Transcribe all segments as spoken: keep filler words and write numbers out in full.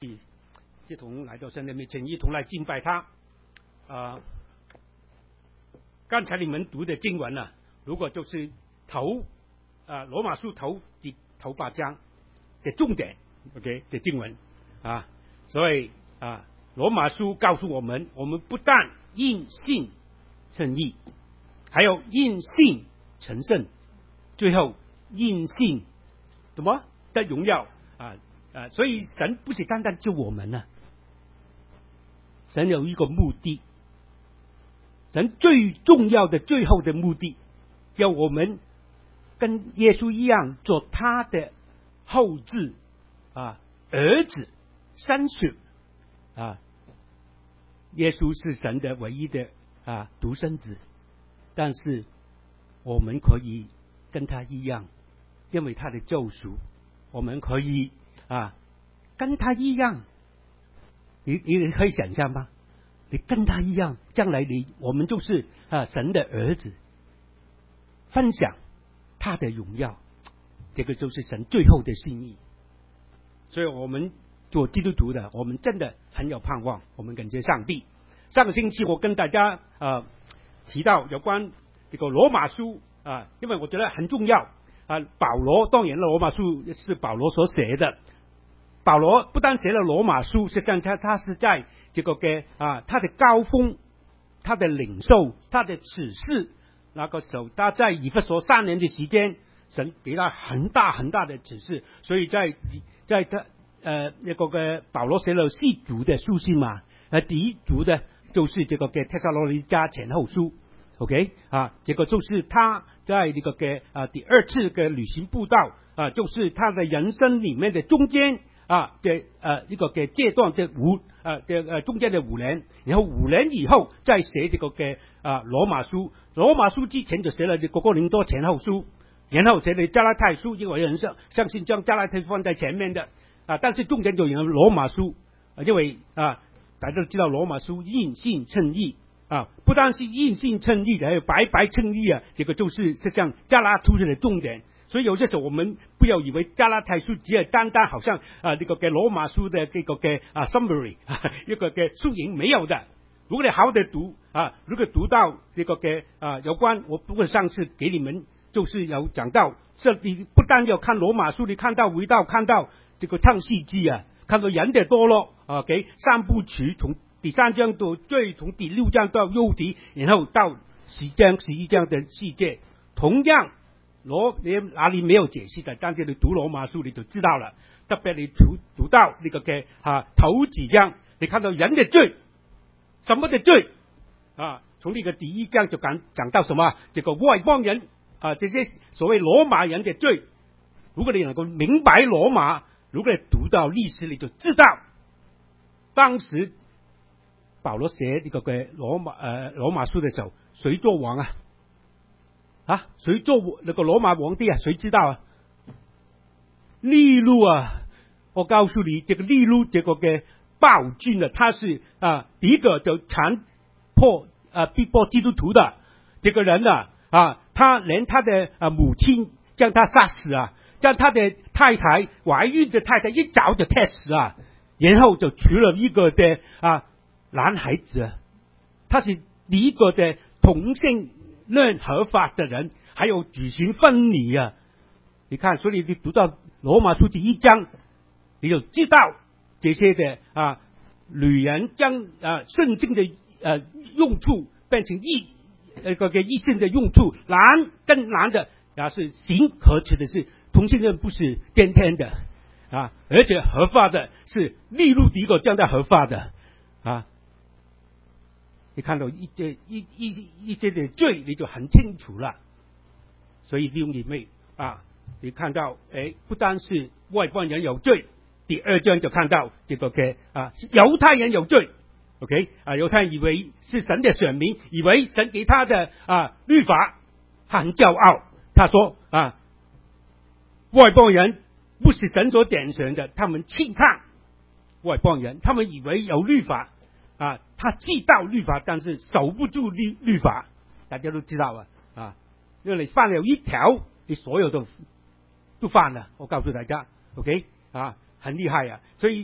起一同来到神的面前，一同来敬拜他。啊，刚才你们读的经文呢、啊，如果就是头啊罗马书头第头八章的重点 ，OK 的经文啊，所以啊罗马书告诉我们，我们不但因信称义，还有因信成圣，最后因信什么得荣耀啊啊！所以神不是单单救我们呢、啊，神有一个目的，神最重要的最后的目的，要我们跟耶稣一样做他的后嗣啊儿子三血啊。耶稣是神的唯一的啊独生子，但是我们可以跟他一样，因为他的救赎，我们可以啊跟他一样。你你可以想象吗？你跟他一样，将来你我们就是啊神的儿子，分享他的荣耀，这个就是神最后的心意。所以我们做基督徒的，我们真的很有盼望，我们感谢上帝。上个星期我跟大家呃提到有关这个罗马书啊，因为我觉得很重要啊。保罗当然罗马书是保罗所写的，保罗不但写了罗马书，实际上他他是在这个嘅啊他的高峰，他的领受，他的指示，那个时候他在以弗所三年的时间，神给他很大很大的指示，所以在在他呃那个嘅保罗写了四组的书信嘛，呃第一组的就是这个嘅帖撒罗尼迦前后书 ，OK 啊，这个就是他在这个嘅啊第二次嘅旅行布道啊，就是他的人生里面的中间啊的呃一个嘅阶段的五呃的呃中间的五年，然后五年以后再写这个嘅啊罗马书，罗马书之前就写了这个哥林多前后书，然后写了加拉太书，因为有人相相信将加拉太书放在前面的啊，但是重点就有罗马书，啊、因为啊大家都知道罗马书因信称义啊，不单是因信称义，还有白白称义啊，这个就是实际上加拉太书的重点。所以有些时候我们不要以为加拉太书只係單單好像啊呢、這個嘅羅馬書的這個嘅啊 summary 一個嘅縮影，沒有的。如果你好好的讀啊，如果讀到這個嘅啊有關，我不過上次給你們就是有講到，這你不單要看羅馬書，你看到回到看到這個創世記啊，看到人的墮落啊，給三部曲從第三章到最從第六章到幼體，然後到十章十一章的世界，同樣。羅你哪裡沒有解釋的，但是你讀羅馬書你就知道了。特別你讀讀到呢個嘅啊頭幾章，你看到人的罪，什麼的罪啊？從呢個第一章就講講到什麼？這個外邦人啊，這些所謂羅馬人的罪。如果你能夠明白羅馬，如果你讀到歷史，你就知道當時保羅寫呢個嘅羅馬誒羅馬書的時候，誰做王啊？啊，誰做那個羅馬皇帝啊？誰知道啊？利路啊，我告訴你，這個利路這個嘅暴君啊，他是啊第一個就殘破啊逼迫基督徒的這個人啊啊，他連他的啊母親將他殺死啊，將他的太太懷孕的太太一早就踢死啊，然後就娶了一個的啊男孩子啊，他是第一個的同性戀合法的人，還有舉行婚禮啊！你看，所以你讀到羅馬書第一章，你就知道這些的啊女人將啊聖經的呃用處變成異那個嘅異性的用處，男跟男的也是行可恥的事，同性戀不是天天的啊，而且合法的是利路第一個將它合法的啊。你看到一些一一一些的罪，你就很清楚了。所以弟兄姊妹啊，你看到誒，不單是外邦人有罪，第二章就看到這個嘅啊，猶太人有罪。OK 啊，猶太人以為是神的選民，以為神給他的啊律法，他很驕傲。他說啊，外邦人不是神所揀選的，他們輕看外邦人，他們以為有律法。啊，他知道律法，但是守不住律律法，大家都知道啊啊，因為你犯了一條，你所有都都犯了。我告訴大家 ，OK 啊，很厲害啊。所以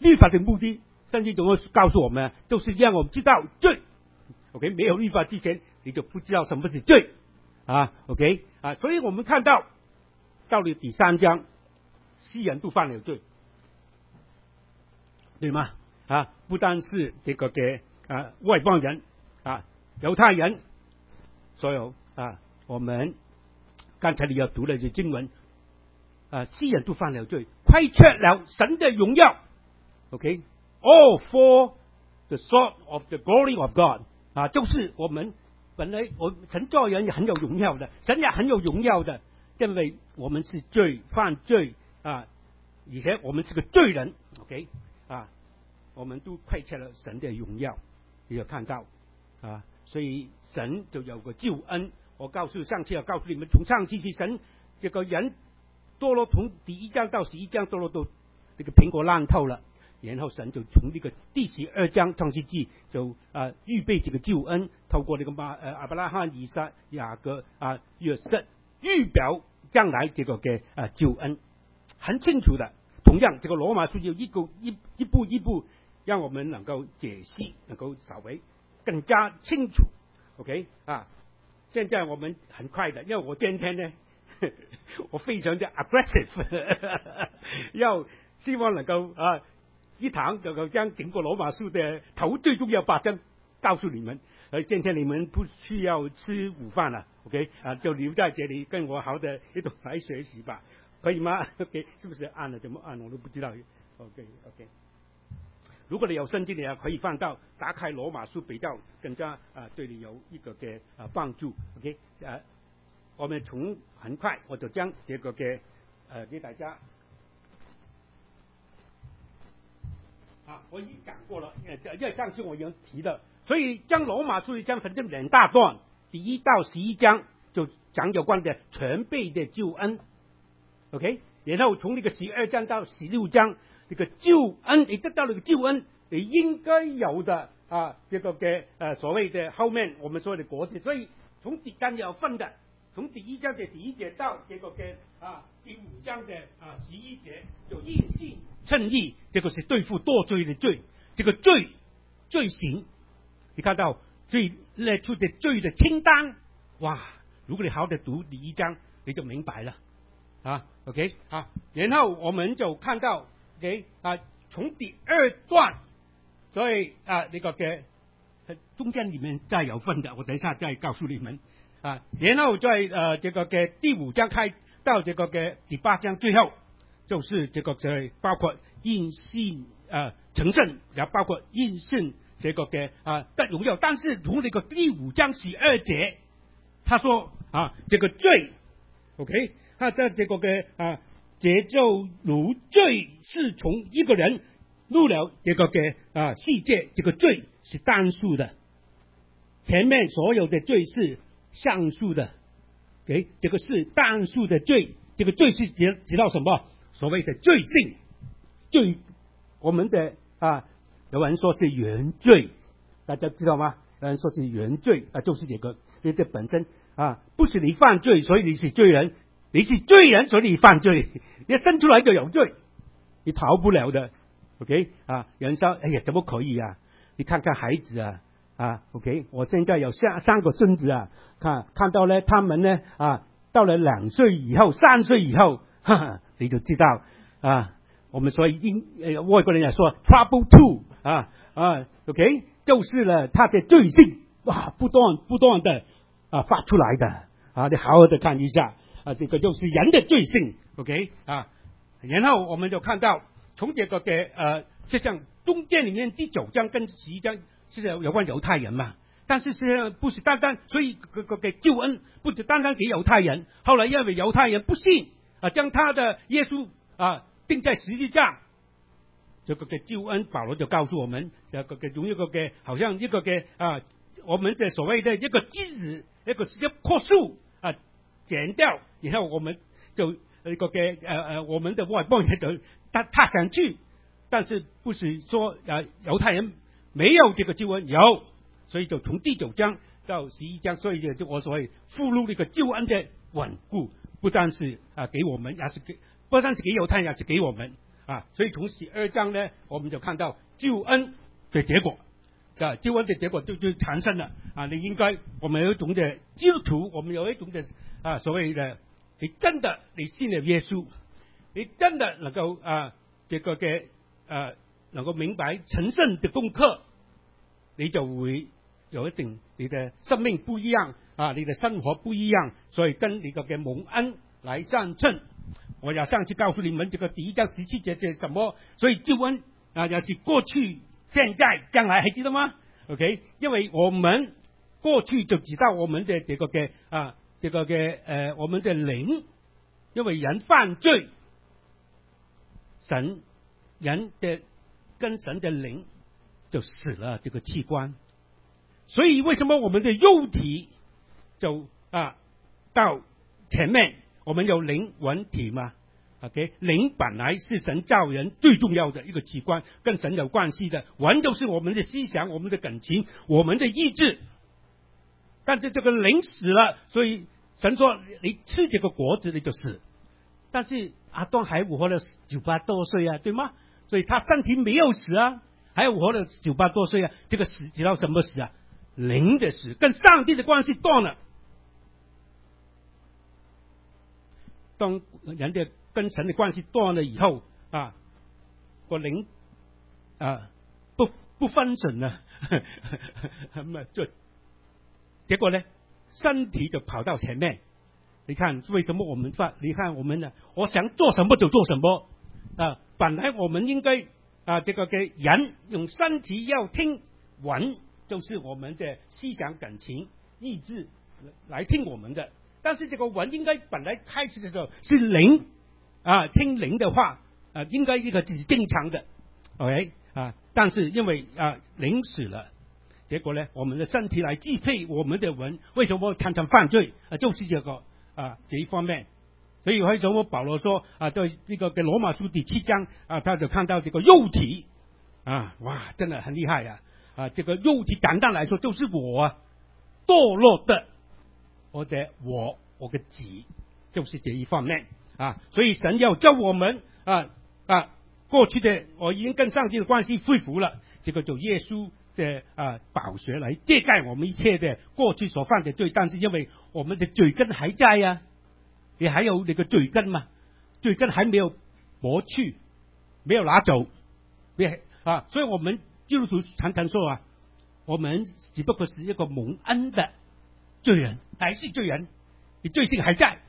律法的目的，圣经总会告诉我们，就是让我们知道罪。OK， 没有律法之前，你就不知道什么是罪啊。OK 啊，所以我们看到到了第三章，世人都犯了罪，对吗？啊，不单是这个嘅啊外邦人啊，犹太人，所有啊，我们刚才你要读的这经文啊，世人都犯了罪，亏缺了神的荣耀。OK，all for the short of the glory of God。啊，就是我们本来我神做人也很有荣耀的，神也很有荣耀的，因为我们是罪犯罪啊，而且我们是个罪人 ，OK 啊，我们都亏欠了神的荣耀，你有看到啊？所以神就有个救恩。我告诉上次要告诉你们，从上次是神这个人堕落，从第一章到十一章堕落到这个苹果烂透了。然后神就从这个第十二章创世纪就啊预备这个救恩，透过这个马呃亚伯拉罕、以撒、雅各啊约瑟预表将来这个嘅啊救恩，很清楚的。同样，这个罗马书就一个一一步一步让我们能够解析，能够稍微更加清楚。OK 啊，现在我们很快的，因为我今天呢，我非常的 aggressive， 要希望能够啊。一堂就将整个罗马书的头最重要八章告诉你们，而今天你们不需要吃午饭了 ，OK 啊，就留在这里跟我好的一同来学习吧，可以吗 ？OK， 是不是按了怎么按我都不知道 ，OK OK。如果你有圣经的可以放到打开罗马书比较更加啊对你有一个嘅啊帮助 ，OK 啊，我们从很快我就将这个嘅呃给大家。啊，我已经讲过了，因为上次我已经提了，所以将罗马书一章分成两大段，第一到十一章就讲有关的全备的救恩 ，OK， 然后从那个十二章到十六章，这个救恩你得到了个救恩，你应该有的啊，这个嘅呃所谓的后面我们说的国字，所以从第三有分的，从第一章的第一节到这个嘅啊第五章的啊十一节就因信称义，这个是对付堕罪的罪，这个罪罪行，你看到罪列出的罪的清单，哇！如果你好好的读第一章，你就明白了啊。OK 啊，然后我们就看到 OK 啊，从第二段，所以啊那个嘅中间里面再有分的，我等一下再告诉你们啊。然后在呃这个嘅第五章开到这个嘅第八章最后。就是这个在包括因信呃成圣，也包括因信这个嘅啊得荣耀。但是从那个第五章十二节，他说啊这个罪 ，OK， 他在这个嘅啊这就如罪是从一个人入了这个嘅啊世界，这个罪是单数的，前面所有的罪是上数的 ，OK， 这个是单数的罪，这个罪是指指到什么？所谓的罪性，罪，我们的啊，有人说是原罪，大家知道吗？有人说是原罪啊，就是这个，你的本身啊，不是你犯罪，所以你是罪人，你是罪人，所以你犯罪，你生出来就有罪，你逃不了的。OK 啊，有人说，哎呀，怎么可以啊？你看看孩子啊，啊 ，OK， 我现在有三三个孙子啊，看看到呢，他们呢啊，到了两岁以后，三岁以后。哈哈，你就知道啊，我们说英呃外国人也说 trouble two 啊啊 ，OK， 就是了，他的罪性哇不断不断的啊发出来的啊，你好好的看一下啊，这个就是人的罪性 ，OK 啊，然后我们就看到从这个嘅呃，实际上中间里面第九章跟十一章是有关犹太人嘛。但是实际上不是单单，所以个个嘅救恩不只单单给犹太人，后来因为犹太人不信。啊，将他的耶稣啊钉在十字架，这个嘅救恩，保罗就告诉我们，这个嘅用一个嘅，好像一个嘅啊，我们的所谓的一个枝子，一个一棵树啊，剪掉，然后我们就一个嘅呃呃，我们的外邦人就他他想去，但是不是说啊犹太人没有这个救恩，有，所以就从第九章到十一章，所以就我所谓附录那个救恩的稳固。不单是啊给我们，也是给不单是给犹太人，也是给我们啊。所以从十二章呢，我们就看到救恩的结果啊，救恩的结果就就产生了啊。你应该我们有一种的基督徒，我们有一种的啊所谓的，你真的你信了耶稣，你真的能够啊这个嘅啊能够明白成圣的功课，你就會有一定你的生命不一樣啊，你的生活不一樣，所以跟你個嘅蒙恩來相稱。我也上次告訴你們，這個第一章十七節是什麼？所以救恩啊，也是過去、現在、將來，還記得嗎 ？OK， 因為我們過去就知道我們的這個嘅啊，這個嘅誒、呃，我們的靈，因為人犯罪，神人的跟神的靈就死了這個器官，所以為什麼我們的肉體就啊到前面我們有靈魂體嘛 ？OK， 靈本來是神造人最重要的一個器官，跟神有關係的，魂就是我們的思想、我們的感情、我們的意志。但是這個靈死了，所以神說你吃這個果子你就死。但是亞當還活了九百多歲啊，對嗎？所以他身體沒有死啊。還活了九百多歲啊！這個死知道什麼死啊？靈的死，跟上帝的關係斷了。當人的跟神的關係斷了以後啊，個靈啊不不分神了，咁啊就結果呢，身體就跑到前面。你看為什麼我們發？你看我們呢？我想做什麼就做什麼啊！本來我們應該。啊，這個嘅人用身體要聽魂，就是我們的思想、感情、意志來聽我們的。但是這個魂應該本來開始的時候是靈啊，聽靈的話啊，應該一個是正常的 ，OK 啊。但是因為啊靈死了，結果呢，我們的身體來支配我們的魂，為什麼常常犯罪啊？就是這個啊這一方面。所以為什麼保羅說啊，在這個嘅羅馬書第七章啊，他就看到這個肉體啊，哇，真的很厲害啊！啊，這個肉體簡單來說就是我啊，墮落的，我的我，我的己，就是這一方面啊。所以神要叫我們啊啊，過去的我已經跟上帝的關係恢復了，這個就耶穌的啊寶血來遮蓋我們一切的過去所犯的罪，但是因為我們的罪根還在啊。你還有你個罪根嘛？罪根還沒有磨去，沒有拿走，啊！所以我們基督徒常常說啊，我們只不過是一個蒙恩的罪人，還是罪人，你罪性還在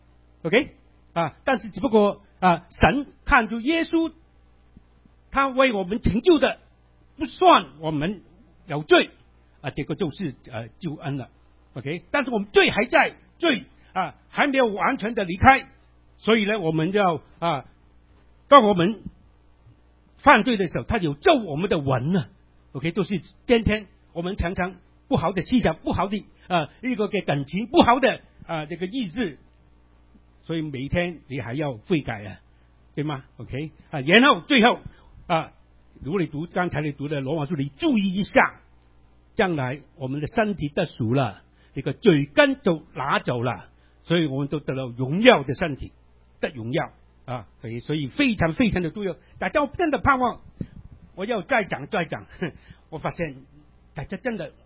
，OK 啊？但是只不過啊，神看住耶穌，他為我們成就的，不算我們有罪啊，這個就是呃救恩了 ，OK？ 但是我們罪還在，罪。啊，還沒有完全的離開，所以呢，我們要啊，當我們犯罪的時候，他有咒我們的魂啊 ，OK， 都是天天我們常常不好的思想、不好的啊一個嘅感情、不好的啊這個意志，所以每天你還要悔改啊，對嗎 ？OK， 啊，然後最後啊，如果你讀剛才你讀的羅馬書，你注意一下，將來我們的身體得贖了，這個罪根就拿走了。所以我們都得到榮耀的身體，得榮耀啊！所以非常非常的重要。大家真的盼望，我要再講再講。我發現大家真的，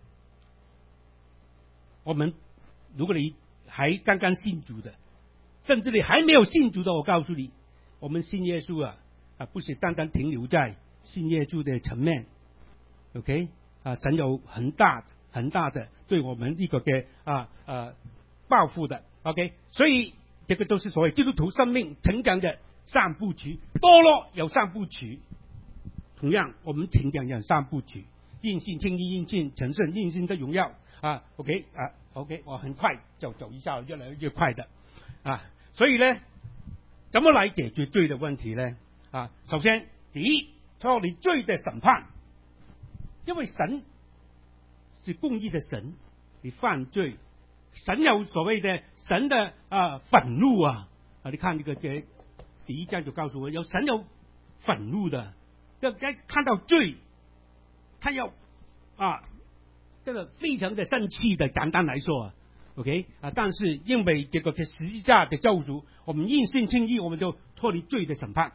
我們如果你還剛剛信主的，甚至你還沒有信主的，我告訴你，我們信耶穌啊啊，不是單單停留在信耶穌的層面 ，OK 啊，神有很大很大的對我們一個嘅啊啊報復的。OK， 所以這個都是所謂基督徒生命成長的三部曲，墮落有三部曲。同樣，我們成長有三部曲：因信稱義、因信成聖、因信得榮耀。啊 ，OK 啊 ，OK， 我很快就走一下，越來越快的啊。所以呢，怎麼來解決罪的問題呢？啊，首先第一，脫離罪的審判，因為神是公義的神，你犯罪。神有所謂的神的啊憤怒啊啊！你看這個嘅第一章就告訴我，有神有憤怒的，要看到罪，他要啊，這個非常的生氣的。簡單來說啊 ，OK 啊，但是因為這個嘅十字架的救贖，我們因信稱義，我們就脫離罪的審判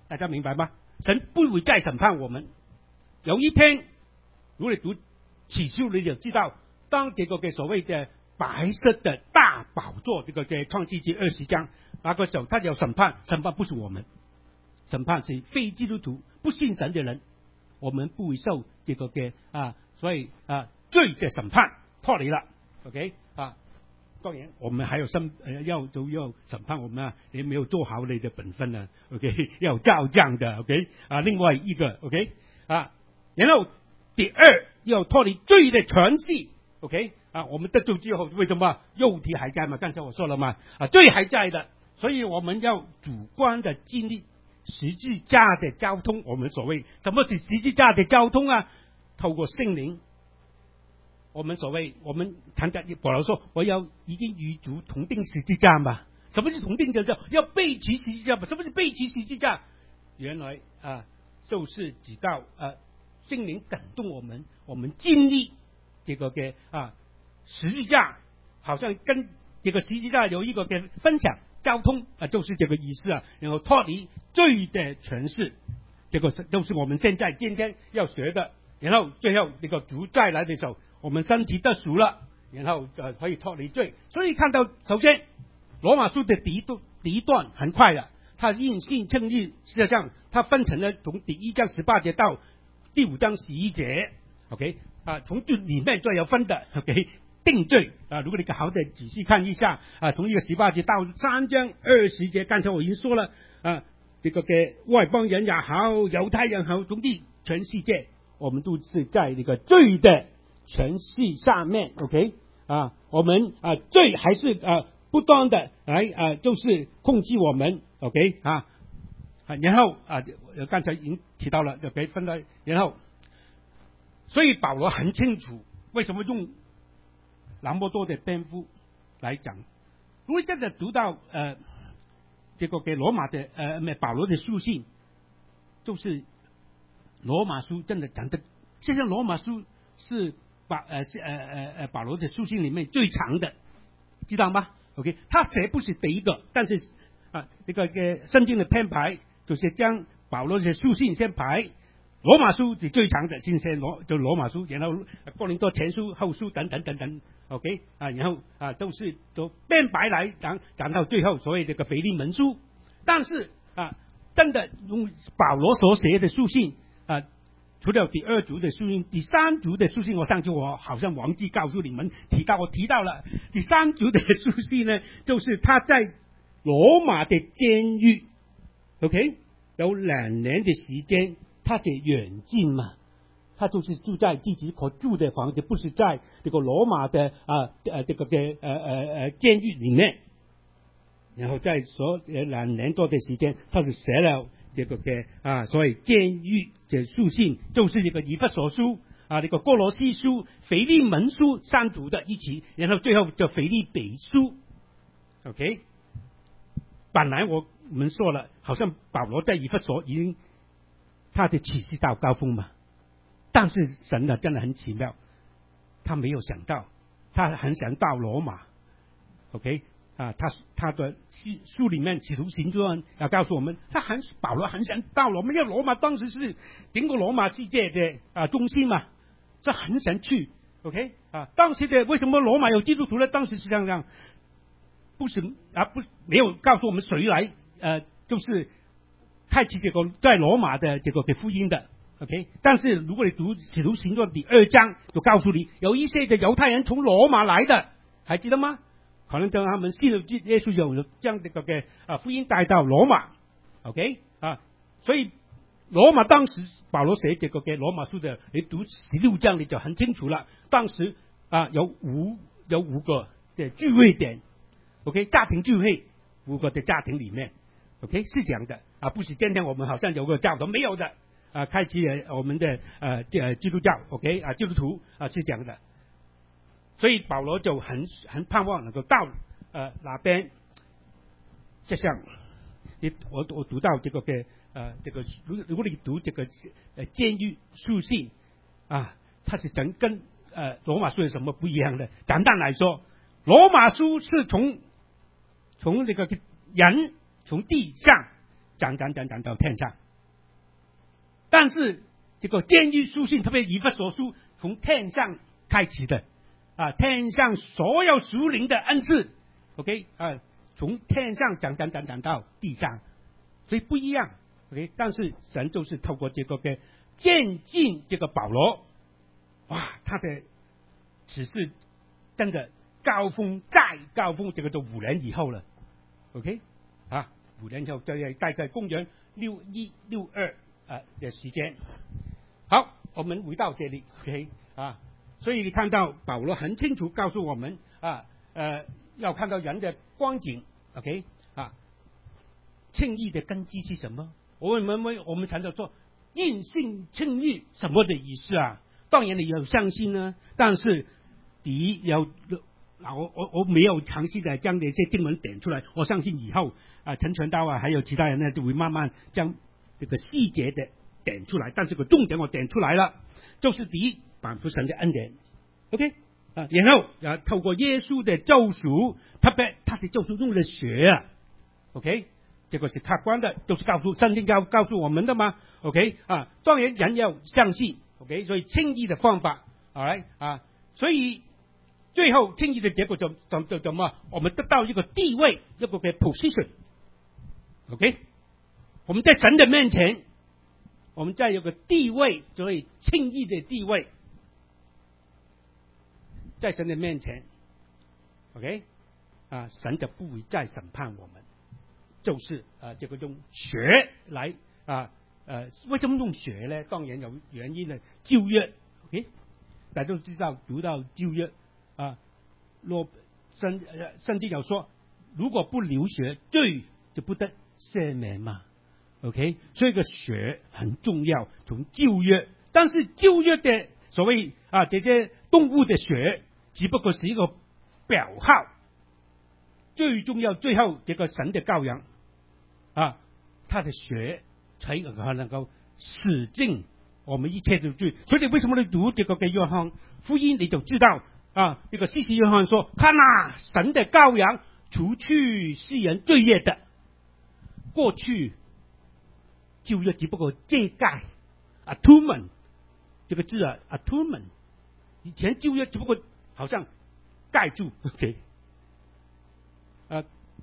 大家明白吗？神不会再审判我们。有一天，如果你读启示你就知道，当这个嘅所谓的白色的大宝座，这个嘅创世纪二十章，那个时候他有审判，审判不是我们，审判是非基督徒不信神的人，我们不会受这个嘅啊，所以啊罪的审判脱离了 ，OK 啊。当然，我们还有审呃要都要审判我们啊，你没有做好你的本分呢 ，OK 要照样的 ，OK 啊，另外一个 OK 啊，然后第二要脱离罪的权势 ，OK 啊，我们得救之后为什么肉体还在嘛？刚才我说了嘛，啊罪还在的，所以我们要主观的经历十字架的交通。我们所谓什么是十字架的交通啊？透过圣灵。我们所谓，我们常常保罗说，我要已经与主同定十字架嘛？什么是同定十字架？要背起十字架嘛？什么是背起十字架？原来啊，就是指到啊，圣灵感动我们，我们经历这个嘅啊十字架，好像跟这个十字架有一个嘅分享交通啊，就是这个意思啊。然后脱离罪的权势，这个都是我们现在今天要学的。然后最后这个主再来的时候。我们身体得赎了，然后呃可以脱离罪。所以看到首先罗马书的第一段第一段很快了，它因信称义，事实上它分成了从第一章十八节到第五章十一节 ，OK 啊，从这里面就有分的 ，OK 定罪啊，如果你好的仔细看一下啊，从一个十八节到三章二十节，刚才我已经说了啊，这个嘅外邦人也好，犹太人好，总之全世界我们都是在这个罪的权势下面 ，OK 啊，我们啊罪还是啊不断的来啊，就是控制我们 ，OK 啊，啊然后啊刚才已经提到了，就可以分了，然后所以保罗很清楚为什么用那么多的篇幅来讲。如果真的读到呃这个给罗马的呃没保罗的书信，就是罗马书真的讲的，其实罗马书是。把呃是呃呃呃保罗的书信里面最长的，知道吗 ？OK， 他写不是第一个，但是啊这个个圣经的编排就是将保罗的书信先排，罗马书是最长的，先写罗就罗马书，然后哥林多前书、后书等等等等 ，OK 啊，然后啊都是都编排来讲讲到最后所谓这个腓利门书，但是啊真的用保罗所写的书信啊。除了第二组的书信，第三组的书信，我上次我好像忘记告诉你们提到，我提到了第三组的书信呢，就是他在罗马的监狱 ，OK， 有两年的时间，他是远近嘛，他就是住在自己可住的房子，不是在这个罗马的啊呃这个的呃呃呃监狱里面，然后在所两年多的时间，他是写了。这个嘅啊，所谓监狱的书信，就是这个以弗所书啊，这个哥罗西书、腓利门书三组的一起，然后最后就腓利比书 ，OK。本来我们说了，好像保罗在以弗所已经他的启示到高峰嘛，但是神呢真的很奇妙，他没有想到，他很想到罗马 ，OK。啊，他他的书书里面《使徒行传》要告诉我们，他很保罗很想到罗马，因为罗马当时是整个罗马世界的啊中心嘛，这很想去 ，OK 啊，当时的为什么罗马有基督徒呢？当时是这样样，不是啊不没有告诉我们谁来呃，就是开启这个在罗马的这个的福音的 ，OK， 但是如果你读《使徒行传》第二章，就告诉你有一些的犹太人从罗马来的，还记得吗？可能将他们信了耶稣有将这个嘅啊福音带到罗马 ，OK 啊，所以罗马当时保罗写这个嘅罗马书的，你读十六章你就很清楚了。当时啊有五有五个的聚会点 ，OK 家庭聚会，五个的家庭里面 ，OK 是这样的啊，不是今天我们好像有个教导没有的啊，开启了我们的呃呃基督教 ，OK 啊基督徒啊是这样的。所以保罗就很很盼望能够到呃那边，就像你我我读到这个嘅呃这个如如果你读这个呃监狱书信啊，它是整跟呃罗马书有什么不一样的？简单来说，罗马书是从从这个人从地上讲讲讲讲到天上。但是这个监狱书信，特别以弗所书，从天上开启的啊，天上所有属灵的恩赐 ，OK 啊，从天上讲讲讲讲到地上，所以不一样 ，OK。但是神就是透过这个给渐进这个保罗，哇，他的只是真的高峰再高峰，这个都五年以后了 ，OK 啊，五年以后大概大概公元六一六二啊的时间。好，我们回到这里 ，OK 啊，所以你看到保罗很清楚告诉我们啊，呃，要看到人的光景 ，OK 啊，称义的根基是什么？我们我们我们常常说因信称义什么的意思啊？当然你要相信呢，但是第一要嗱，我我我没有详细的将这些经文点出来，我相信以后啊，陈传道啊，还有其他人呢，就会慢慢将这个细节的点出来。但是个重点我点出来了，就是第一，反复神的恩典 ，OK 啊，然后啊，透过耶稣的救赎，特别他的救赎用了血啊 ，OK， 这个是客观的，都是告诉圣经告告诉我们的嘛 ，OK 啊，当然人要相信 ，OK， 所以称义的方法，好来啊，所以。最后称义的结果就就就怎么？我们得到一个地位，一个嘅 position，OK？ 我们在神的面前，我们在有个地位，所以称义的地位，在神的面前 ，OK？ 啊，神就不会再审判我们，就是啊，这个用血来啊呃，为什么用血呢？当然有原因的，旧约 ，OK？ 大家都知道读到旧约。啊，若圣圣经有说，如果不流血，罪就不得赦免嘛。OK， 所以个血很重要，从旧约。但是旧约的所谓啊这些动物的血，只不过是一个表号。最重要，最后这个神的羔羊啊，他的血才能够洗净我们一切的罪。所以为什么你读这个嘅约翰福音，你就知道。啊，这个西西约翰说：“看啊，神的羔羊，除去世人罪孽的。过去旧约只不过遮盖 atonement 这个字啊 atonement， 以前旧约只不过好像盖住 ，OK， 呃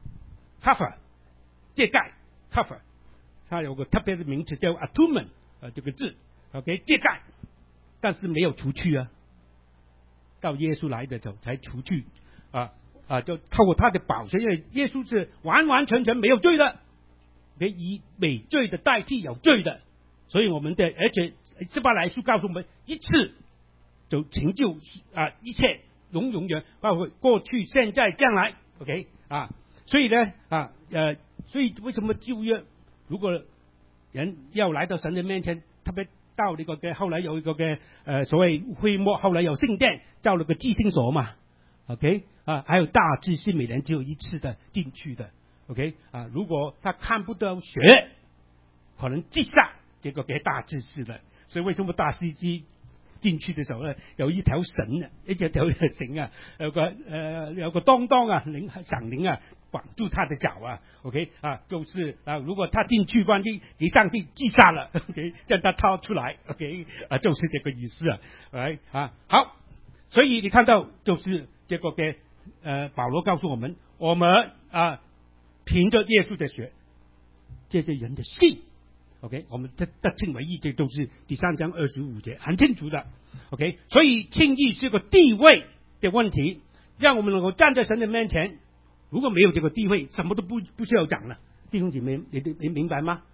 cover 遮盖 cover， 它有个特别的名词叫 atonement 啊，这个字 OK 遮盖，但是没有除去啊。”到耶稣来的时候才除去啊啊，就透过他的宝血，因为耶稣是完完全全没有罪的，可以以没罪的代替有罪的，所以我们的而且希伯来书告诉我们，一次就成就啊一切永永远，包括过去、现在、将来 ，OK 啊，所以呢啊呃，所以为什么旧约如果人要来到神的面前，特别。到那个嘅後來有一個嘅誒所謂會幕，後來有聖殿，造了個至聖所嘛 ，OK 啊，還有大祭司每年只有一次的進去的 ，OK 啊，如果他看不到血，可能擊殺這個嘅大祭司的，所以為什麼大祭司進去嘅時候咧，有一條繩啊，一隻條繩啊，有個誒、呃、有個當當啊，領長領啊。綁住他的腳啊 ，OK 啊，就是啊，如果他進去，萬一給上帝擊殺了 ，OK， 將他掏出來 ，OK 啊，就是這個意思啊，來啊，好，所以你看到就是這個嘅呃，保羅告訴我們，我們啊憑着耶穌的血，這些人的信 ，OK， 我們得得稱為義，這都是第三章二十五節很清楚的 ，OK， 所以稱義是個地位的問題，讓我們能夠站在神的面前。如果沒有這個地位，什麼都不不需要講了，弟兄姐妹，你你明白嗎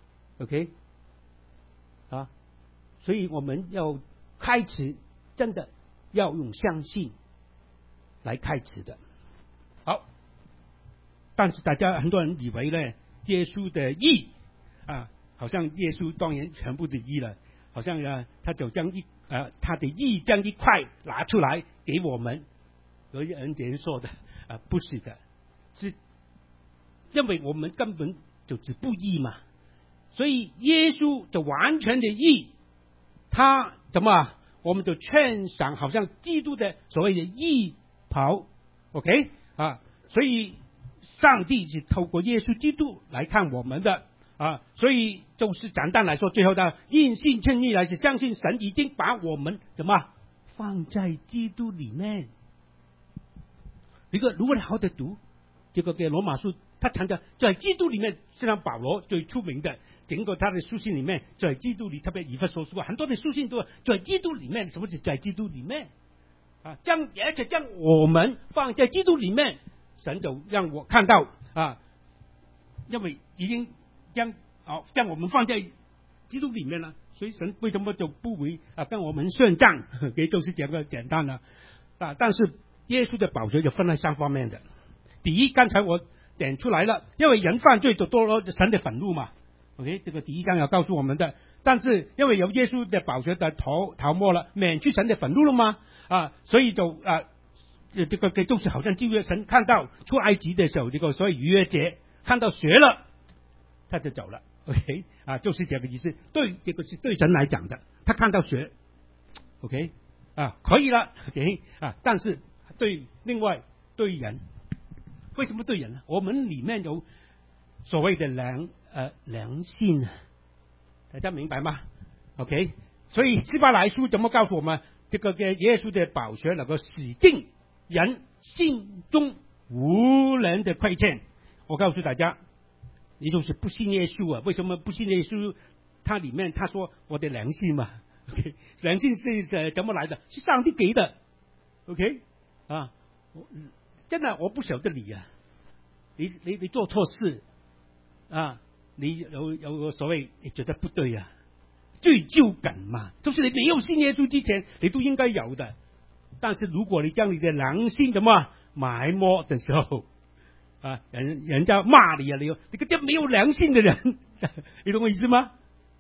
？OK， 啊，所以我們要開始，真的要用相信來開始的。好，但是大家很多人以為呢，耶穌的義啊，好像耶穌當然全部的義了，好像啊，他就將一啊，他的義將一塊拿出來給我們，有人這樣說的啊，不是的。是因為我們根本就是不義嘛，所以耶穌就完全的義，他怎麼我們就穿上好像基督的所謂的義袍 ，OK 啊，所以上帝是透過耶穌基督來看我們的， 啊，所以就是简单来说，最后的因信称义来是相信神已经把我们怎么放在基督里面。如果如果你好的读这个嘅罗马书，他常常在基督里面，就像保罗最出名的，整个他的书信里面，在基督里，特别以弗所书很多的书信都在基督里面。什么是在基督里面啊？将而且将我们放在基督里面，神就让我看到啊，因为已经将啊将我们放在基督里面了，所以神为什么就不为啊跟我们算账？也就是这个简单了啊。但是耶稣的宝血就分了三方面的。第一，刚才我点出来了，因为人犯罪就多了神的愤怒嘛。OK， 这个第一章要告诉我们的。但是因为有耶稣的宝血的头涂抹了，免去神的愤怒了吗？啊，所以就啊，这个就是好像旧约神看到出埃及的时候，这个所谓逾越节看到血了，他就走了。OK， 啊，就是这个意思。对，这个是对神来讲的，他看到血 ，OK， 啊，可以了 ，OK， 啊，但是对另外对人。为什么对人呢？我们里面有所谓的良呃良心，大家明白吗 ？OK， 所以希伯来书怎么告诉我们，这个嘅耶稣的宝血能够洗净人心中无人的亏欠。我告诉大家，你就是不信耶稣啊？为什么不信耶稣？它里面他说我的良心嘛 ，OK， 良心是呃怎么来的？是上帝给的 ，OK， 啊。真的我不晓得你啊，你你你做错事啊，你有有所谓你觉得不对啊，罪疚感嘛，就是你没有信耶稣之前你都应该有的。但是如果你将你的良心怎么埋没的时候啊，人人家骂你啊，你你个叫没有良心的人，你懂我意思吗？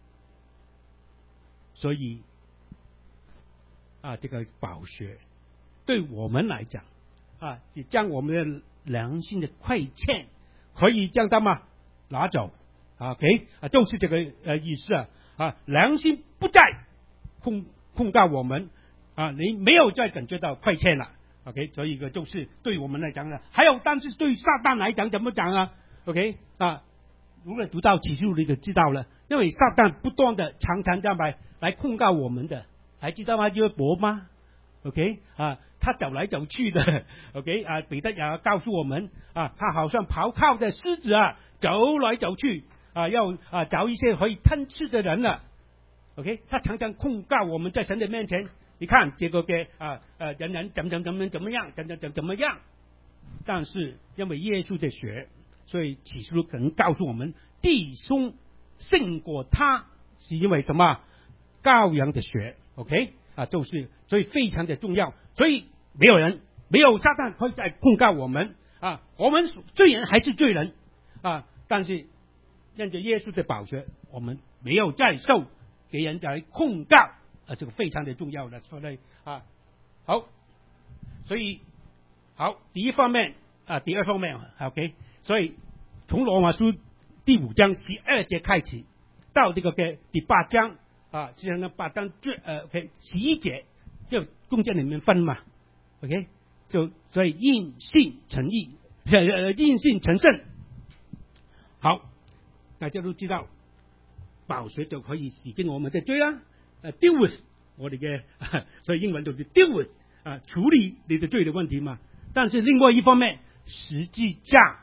所以啊，这个宝血对我们来讲。啊，将我们的良心的亏欠可以将它嘛拿走 ，OK 啊，就是这个呃意思啊啊，良心不再控控告我们啊，你没有再感觉到亏欠了 ，OK， 所以一个就是对我们来讲呢，还有但是对撒旦来讲怎么讲啊 ？OK 啊，如果读到启示录你就知道了，因为撒旦不断的常常这样来来控告我们的，还知道吗？约伯吗 ？OK 啊。他走来走去的 ，OK 啊，彼得也告诉我们啊，他好像咆哮的狮子啊，走来走去啊，要啊找一些可以吞吃的人了 ，OK， 他常常控告我们在神的面前，你看这个嘅啊呃人人怎么怎么怎么怎么样，怎么怎么怎么样，但是因为耶稣的血，所以启示录可能告诉我们，弟兄胜过他，是因为什么？羔羊的血 ，OK 啊，就是所以非常的重要。所以没有人没有撒旦可以再控告我们啊，我们罪人还是罪人啊，但是因着耶稣的宝血，我们没有再受给人来控告啊，这个非常的重要的，所以啊好，所以好第一方面啊，第二方面 OK， 所以从罗马书第五章十二节开始到这个嘅第八章啊，实际上呢八章最呃 OK 十一节。就中间里面分嘛 ，OK， 就所以因信成义，呃因信成圣。好，大家都知道，宝血就可以洗净我们的罪啦，呃 deal with 我哋嘅，所以英文就是 deal with 啊，处理你的罪的问题嘛。但是另外一方面，十字架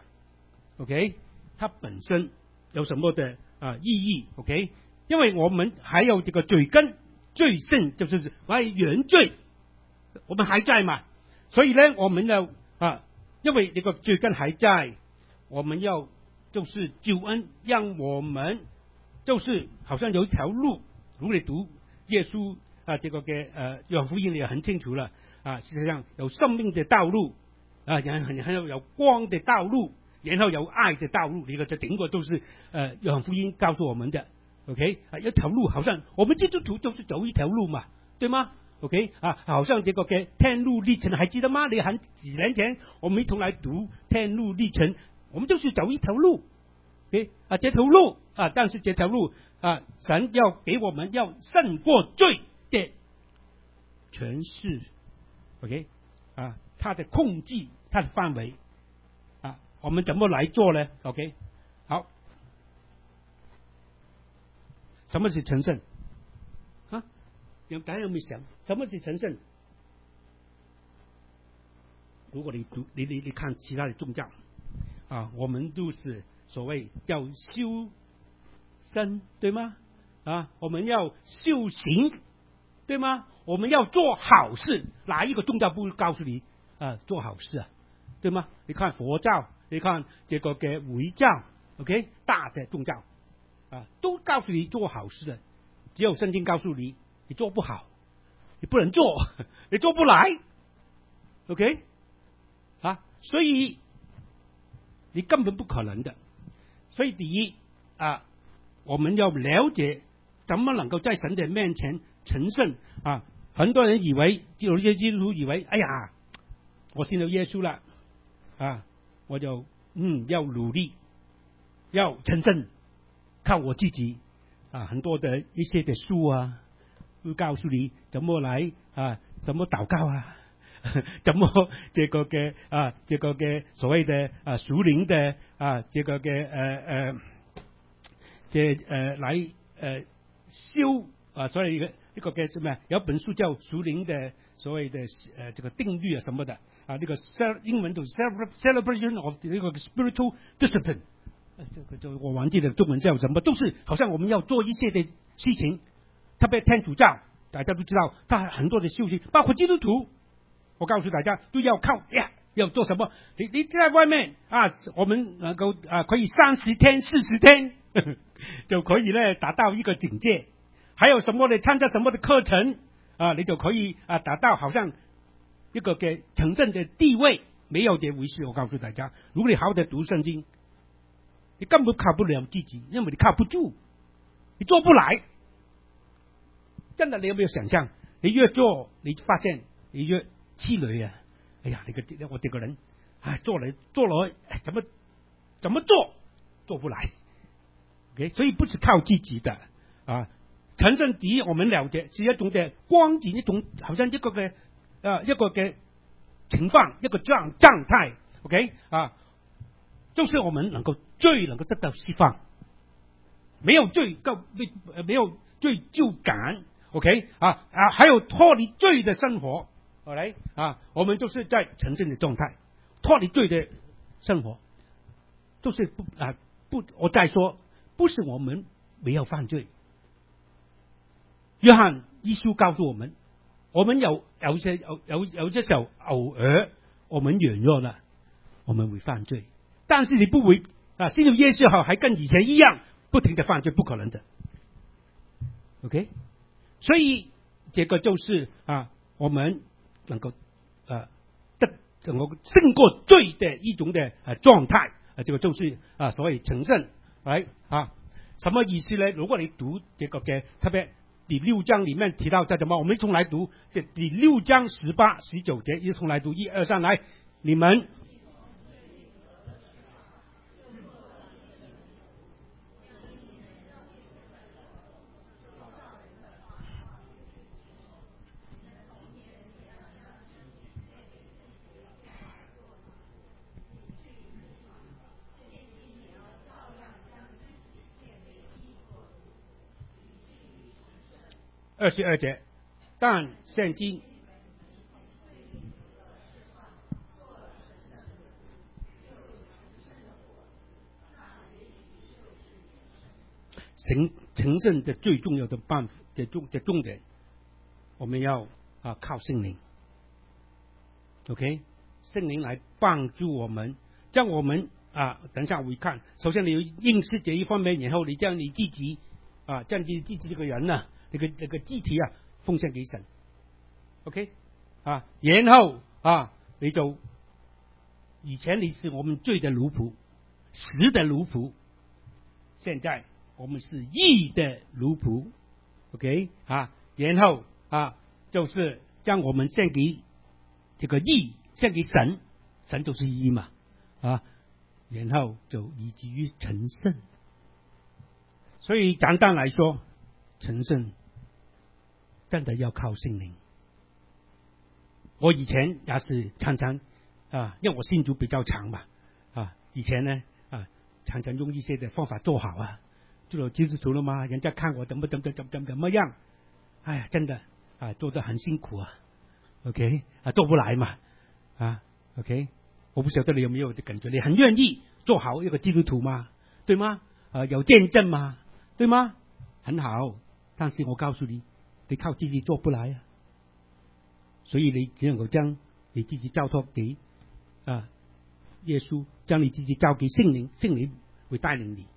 ，OK， 它本身有什么的啊意义 ？OK， 因为我们还有这个罪根。罪性就是我原罪，我们还在嘛，所以呢，我们要啊，因为这个罪根还在，我们要就是救恩，让我们就是好像有一条路，如果你读耶稣啊这个嘅呃约翰福音里很清楚了啊，实际上有生命的道路啊，然后然后有光的道路，然后有爱的道路，这个这整个都是呃约翰福音告诉我们的。OK 啊，一条路好像我们基督徒就是走一条路嘛，对吗 ？OK 啊，好像这个嘅天路历程还记得吗？你很几年前我们一同来读天路历程，我们就是走一条路 ，OK 啊，这条路啊，但是这条路啊，神要给我们要胜过罪的权势 ，OK 啊，它的控制，它的范围啊，我们怎么来做呢 ？OK 好。 什么是成圣？啊，有大家有没有想什么是成圣？如果你读你你你看其他的宗教啊，我们都是所谓要修身，对吗？啊，我们要修行，对吗？我们要做好事，哪一个宗教不告诉你啊做好事啊？对吗？你看佛教，你看这个嘅回教 ，OK， 大的宗教啊，都告诉你做好事的。只有圣经告诉你，你做不好，你不能做，你做不来 ，OK， 啊，所以你根本不可能的。所以第一啊，我们要了解怎么能够在神的面前成圣啊。很多人以为，有一些基督徒以为，哎呀，我信了耶稣了啊，我就嗯要努力，要成圣，靠我自己啊。很多的一些的书啊，会告诉你怎么来啊，怎么祷告啊，怎么这个嘅啊，这个嘅所谓的啊属灵的啊，这个嘅呃呃，这呃来呃修啊，所以呢個嘅什麼？有本書叫《屬靈的所謂的誒這個定律啊什麼的啊，呢、這個英文就 celebration of 呢個 spiritual discipline， 這個就我忘記了中文叫什麼，都是好像我們要做一些的事情，特別天主教大家都知道，他很多的修行，包括基督徒，我告訴大家都要靠呀，要做什麼？你你在外面啊，我們能夠啊可以三十天、四十天呵呵就可以呢達到一個境界。還有什麼你參加什麼的課程啊，你就可以啊達到好像一個嘅成聖的地位，沒有這回事。我告訴大家，如果你好好的讀聖經，你根本靠不了自己，因為你靠不住，你做不來。真的，你有沒有想象？你越做，你發現你越氣餒啊！哎呀，你個我這個人，哎，做來做來，怎麼怎麼做做不來 ？OK， 所以不是靠自己的啊。成聖第一，我們了解是一種嘅光景，一種好像一個嘅啊一個嘅情況，一個狀狀態 ，OK 啊，就是我們能夠罪能夠得到釋放，沒有罪夠沒沒有罪就趕 ，OK 啊啊，還有脫離罪的生活 ，OK 啊，我們就是在成聖的狀態，脫離罪的生活，都是不啊不，我再說，不是我們沒有犯罪。約翰一書告訴我們，我們有有些有有有些時候偶爾我們軟弱了，我們會犯罪，但是你不會啊，信了耶穌後還跟以前一樣不停的犯罪，不可能的。OK， 所以這個就是啊，我們能夠啊得能夠勝過罪的一種的啊狀態啊，這個就是啊所謂成聖，來啊，什麼意思呢？如果你讀這個嘅特別。第六章裏面提到在什麼？我們一同來讀第第六章十八、十九節，一同來讀，一二三，來，你們二十二節，但聖經成成聖的最重要的辦法的重的重點，我們要啊靠聖靈 ，OK， 聖靈來幫助我們，將我們啊，等下會看，首先你要認識這一方面，然後你將你自己啊，將你自己這個人啊。那個那個肢體啊，奉獻給神 ，OK 啊，然後啊，你就以前你是我們罪的奴僕，死的奴僕，現在我們是義的奴僕 ，OK 啊，然後啊，就是將我們獻給這個義，獻給神，神就是義嘛，啊，然後就以至於成聖。所以簡單來說，成聖真的要靠聖靈。我以前也是常常啊，因為我信主比較長嘛啊，以前呢啊，常常用一些的方法做好啊， 做了基督徒了吗？人家看我怎么怎么怎么怎么怎么样？哎呀，真的啊，做得很辛苦啊。OK 啊，做不来嘛啊。OK， 我不晓得你有没有的感觉，你很愿意做好一个基督徒吗？对吗？啊，有见证吗？对吗？很好，但是我告诉你，你靠自己做不来啊。所以你只能够将你自己交托给啊耶稣，将你自己交给圣灵，圣灵会带领你。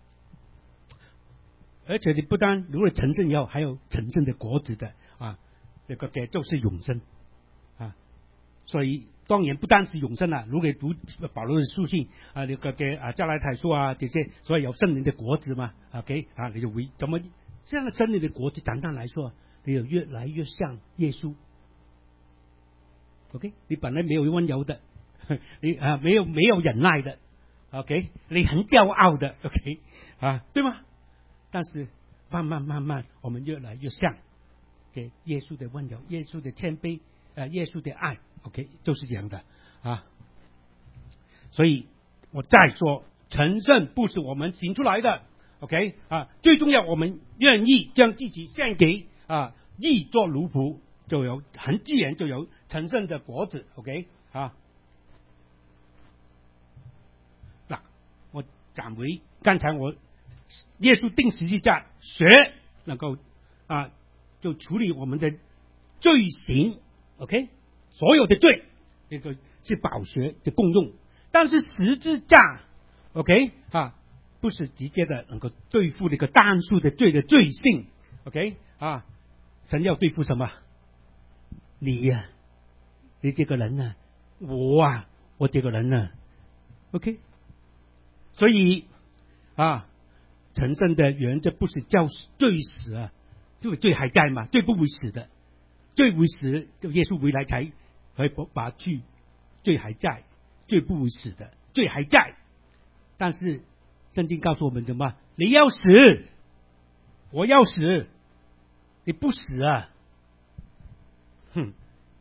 而且你不但如果成圣以后，还有成圣的果子的啊，那个嘅就是永生啊。所以当然不单是永生啦，如果你读保罗的书信啊，那个嘅啊加拉太书啊这些，所以有圣灵的果子嘛 ，OK 啊，你就会怎么这样的圣灵的果子，简单来说，你就越来越像耶稣。OK， 你本来没有温柔的，你啊没有没有忍耐的 ，OK， 你很骄傲的 ，OK 啊，对吗？但是慢慢慢慢，我们越来越像给耶稣的温柔，耶稣的谦卑，啊，耶稣的爱 ，OK， 就是这样的啊。所以我再说，成圣不是我们行出来的 ，OK 啊，最重要我们愿意将自己献给啊，义作奴仆，就有很自然就有成圣的果子 ，OK 啊。那我讲回刚才我。耶稣定十字架，血能够啊，就处理我们的罪行 ，OK， 所有的罪，这个是宝血的功用。但是十字架 ，OK 啊，不是直接的能够对付这个单数的罪的罪性 ，OK 啊，神要对付什么？你呀、啊，你这个人呢、啊，我啊，我这个人呢、啊、，OK， 所以啊。成圣的原则不是叫罪死啊，因为罪还在嘛，罪不会死的，罪会死，就耶稣回来才可以拔去，罪还在，罪不会死的，罪还在。但是圣经告诉我们什么？你要死，我要死，你不死啊？哼，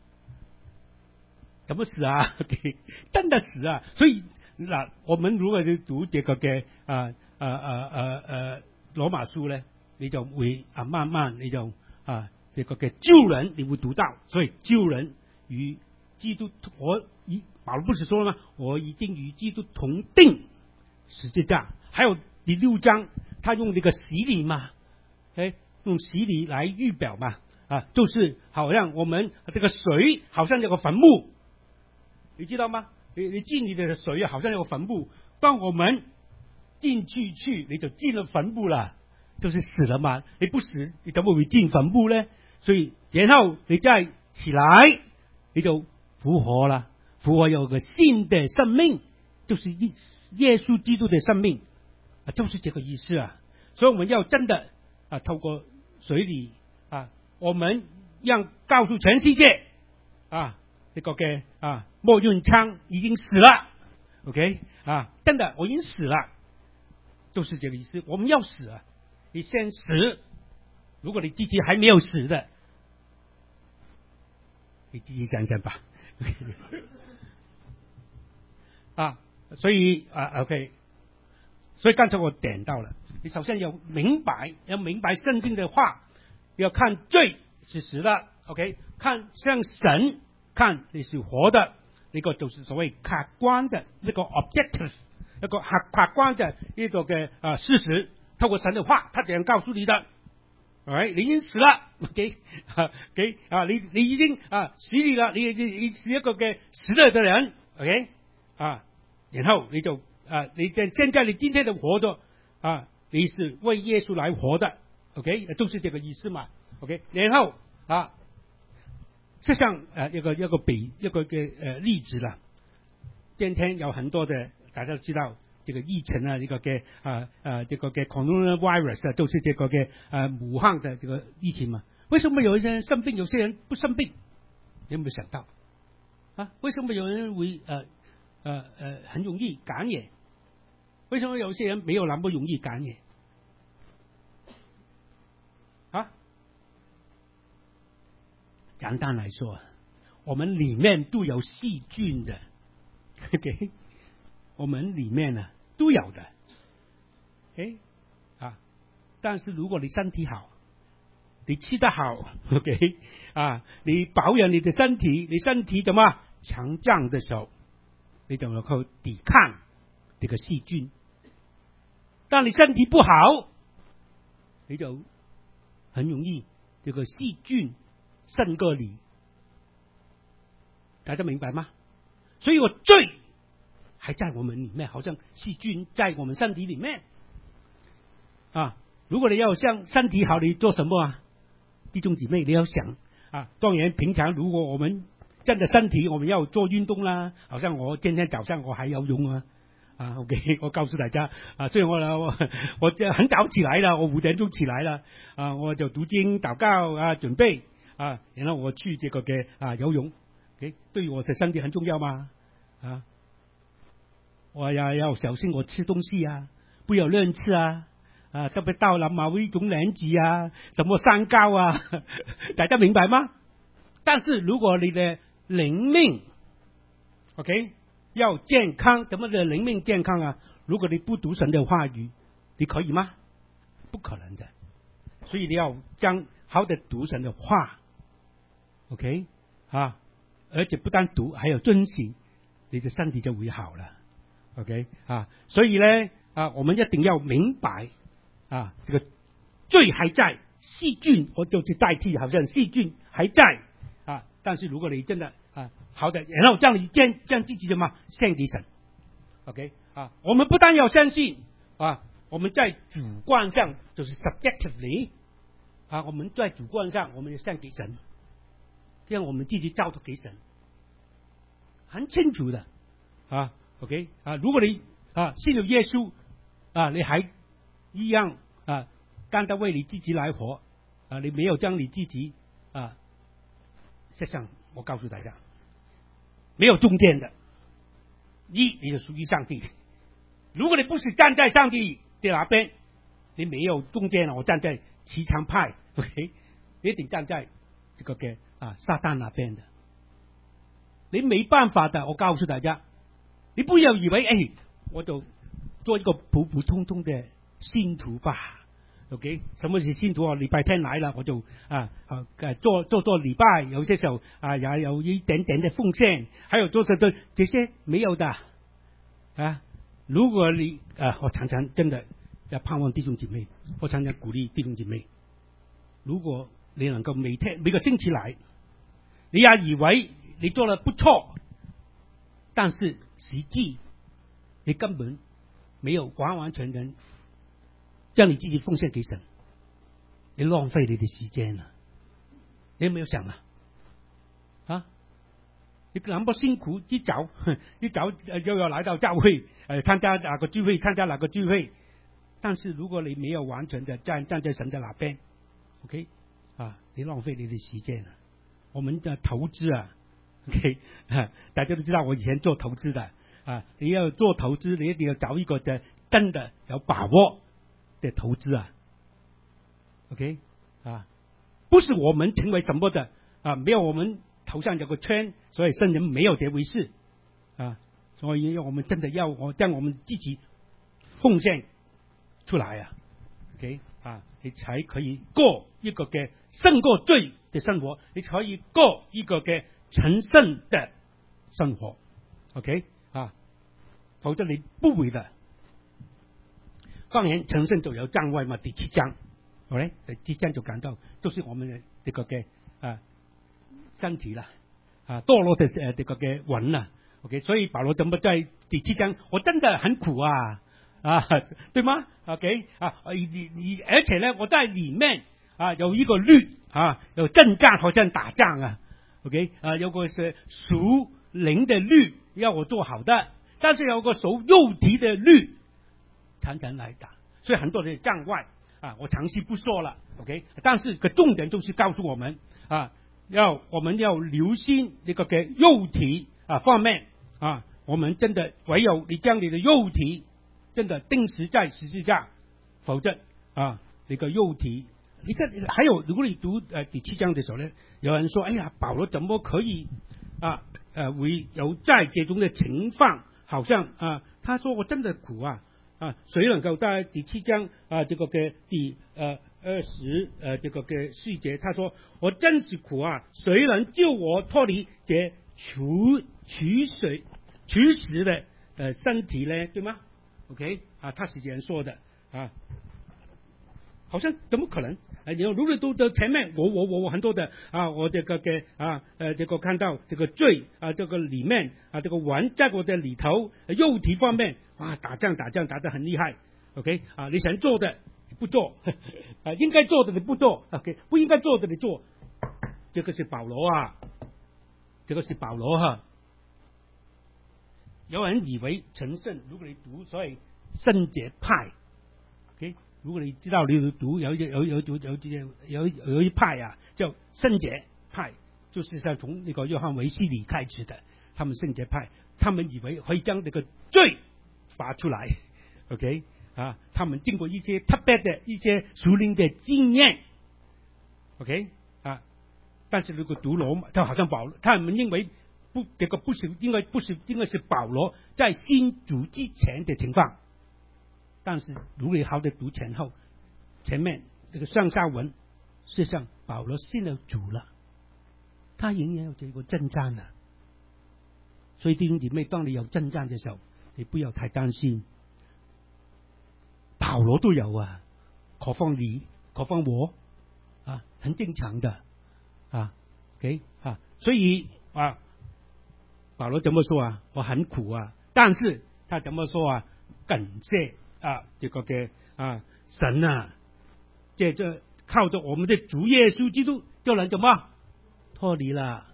怎么死啊？真的死啊！所以嗱，我們如果去讀這個嘅啊啊啊啊啊羅馬書咧，你就會啊慢慢你就啊這個嘅救人，你會讀到。所以救人與基督，我已保羅不是說了嗎？我已經與基督同釘十字架。還有第六章，他用這個洗禮嘛，誒，用洗禮來預表嘛，啊，就是好像我們這個水好像這個墳墓，你知道嗎？你你進你的水好像有個墳墓，當我們進去去，你就進了墳墓了，就是死了嘛。你不死，你怎麼會進墳墓呢？所以然後你再起來，你就復活了，復活有個新的生命，就是耶穌基督的生命啊，就是這個意思啊。所以我們要真的啊，透過水裏啊，我們要告訴全世界啊。這個嘅啊，莫潤昌已經死了 ，OK 啊，真的我已經死了，就是這個意思。我們要死啊，你先死。如果你自己還沒有死的，你自己想想吧。啊，所以啊 ，OK， 所以剛才我點到了，你首先要明白，要明白聖經的話，要看罪是死的 ，OK， 看向神。看你是活的，呢個就是所謂客觀的呢個 objective， 一個客客觀的呢個嘅啊事實。透過神的話，他這樣告訴你的，哎，你已經死了 ，OK， 啊，給啊，你你已經啊死你了，你你你是一個嘅死了的人 ，OK， 啊，然後你就啊，你現現在你今天的活着啊，你是為耶穌來活的 ，OK， 就是這個意思嘛 ，OK， 然後啊。就像呃一個一個比一個嘅呃例子啦，今天有很多的大家都知道，這個疫情啊，這個嘅啊啊這個嘅 coronavirus 啊，都是這個嘅啊武漢的這個疫情嘛。為什麼有些人生病，有些人不生病？你有冇想到啊？為什麼有人會呃呃呃很容易感染？為什麼有些人沒有那麼容易感染？啊？簡單來說，我們裏面都有細菌的 ，OK， 我們裏面呢都有的，誒、okay? 啊， 但是如果你身体好，你吃得好 ，OK 啊，你保养你的身体，你身体怎么强壮的时候，你就能够抵抗这个细菌。当你身体不好，你就很容易这个细菌胜过你，大家明白吗？所以我罪还在我们里面，好像细菌在我们身体里面啊。如果你要像身体好，你做什么啊？弟兄姊妹，你要想啊，当然平常如果我们真的身体，我们要做运动啦，好像我今天早上我还游泳啊。啊 ，OK， 我告诉大家啊，虽然我我我就很早起来了，我五点钟起来了啊，我就讀經禱告啊，準備啊，然後我去這個嘅啊游泳，OK， 對我的身體很重要嘛啊，我要要小心我吃東西啊，不要亂吃啊啊，特別到了某一種年紀啊，什麼三高啊，大家明白嗎？但是如果你的靈命 ，OK。要健康，怎么的灵命健康啊？如果你不读神的话语，你可以吗？不可能的。所以你要将好的读神的话 ，OK 啊，而且不但读，还有遵行，你的身体就会好了 ，OK 啊。所以呢啊，我们一定要明白啊，这个罪还在，细菌我就去代替，好像细菌还在啊。但是如果你真的啊，好的，然后这样你将将自己什么献给神 ，OK 啊，我们不但要相信啊，我们在主观上就是 subjectively 啊，我们在主观上我们要献给神，这样我们自己交托给神，很清楚的啊 ，OK 啊，如果你啊信了耶稣啊，你还一样啊，单单为你自己来活啊，你没有将你自己啊，实际上我告诉大家。没有中间的，一你就属于上帝。如果你不是站在上帝的那边，你没有中间了，我站在骑墙派 ，OK， 你一定站在这个嘅啊撒旦那边的，你没办法的。我告诉大家，你不要以为哎，我就做一个普普通通的信徒吧。OK， 什么是信徒啊？禮拜天來了，我就啊啊做做做禮拜，有些時候啊也有一點點的奉獻，還有做做做這些沒有的啊。如果你啊，我常常真的要盼望弟兄姐妹，我常常鼓勵弟兄姐妹，如果你能夠每天每個星期來，你也以為你做得不錯，但是實際你根本沒有完完全全將你自己奉獻給神，你浪費你的時間啦！你有沒有想啊？啊，你那麼辛苦一早一早又要來到教會，呃，參加哪個聚會，參加哪個聚會，但是如果你沒有完全的站站在神的那邊 ，OK 啊，你浪費你的時間啦！我們的投資啊 ，OK， 啊，大家都知道我以前做投資的啊，你要做投資，你一定要找一個的真的有把握的投資啊 ，OK 啊，不是我們成為什麼的啊，沒有我們頭上有個圈，所以聖人沒有這回事啊，所以我們真的要我將我們自己奉獻出來啊 ，OK 啊，你才可以過一個嘅勝過罪的生活，你才可以過一個嘅成聖的生活 ，OK 啊，否則你不會的。當然成聖就有障礙嘛，第七章 ，OK， 第七章就講到，就是我們嘅這個嘅啊身體啦，啊墮落的誒這個嘅魂啦 ，OK， 所以保羅怎麼在第七章，我真的很苦啊，啊，對嗎 ？OK， 啊，而而而且呢，我在裡面啊有一個律啊，有征戰，好像打仗啊 ，OK， 啊有個是屬靈的律要我做好的，但是有個屬肉體的律。常常來打，所以很多的障礙啊，我詳細不說了 ，OK。但是個重點就是告訴我們啊，要我們要留心這個嘅肉體啊方面啊，我們真的唯有你將你的肉體真的釘死在十字架，否則啊，你個肉體，你看還有如果你讀呃第七章的時候呢，有人說，哎呀，保羅怎麼可以啊呃會有在這種的情況，好像啊，他說我真的苦啊。 啊，谁能够在第七章啊这个嘅第呃二十呃这个嘅四节，他说我真是苦啊，谁能救我脱离这取取水取食的呃身体呢？对吗 ？OK 啊，他是这样说的啊。好像怎么可能？啊，你如果都的前面，我我我我很多的啊，我这个嘅啊呃这个看到这个罪啊，这个里面啊，这个玩在我的里头，肉体方面啊，打仗打仗打得很厉害。OK 啊，你想做的你不做，啊，应该做的你不做 ，OK， 不应该做的你做，这个是保罗啊，这个是保罗哈、啊。有人以为成圣，如果你读所谓圣洁派 ，OK。如果你知道你读有有有有有有有一派啊，叫圣洁派，就是像从那个约翰维西里开始的，他们圣洁派，他们以为可以将这个罪拔出来 ，OK 啊，他们经过一些特别的一些属灵的经验 ，OK 啊，但是如果读罗马，就好像保罗，他们认为不，这个不是应该不是应该是保罗在信主之前的情况。但是如果你好的读前后，前面这个上下文，事实上保罗信了主了，他仍然有这个征战了。所以弟兄姊妹，当你有征战的时候，你不要太担心。保罗都有啊，何况你，何况我啊，很正常的啊 ，OK 啊，所以啊，保罗怎么说啊？我很苦啊，但是他怎么说啊？感谢。啊，这个嘅啊神啊，这这靠着我们的主耶稣基督就能怎么脱离了？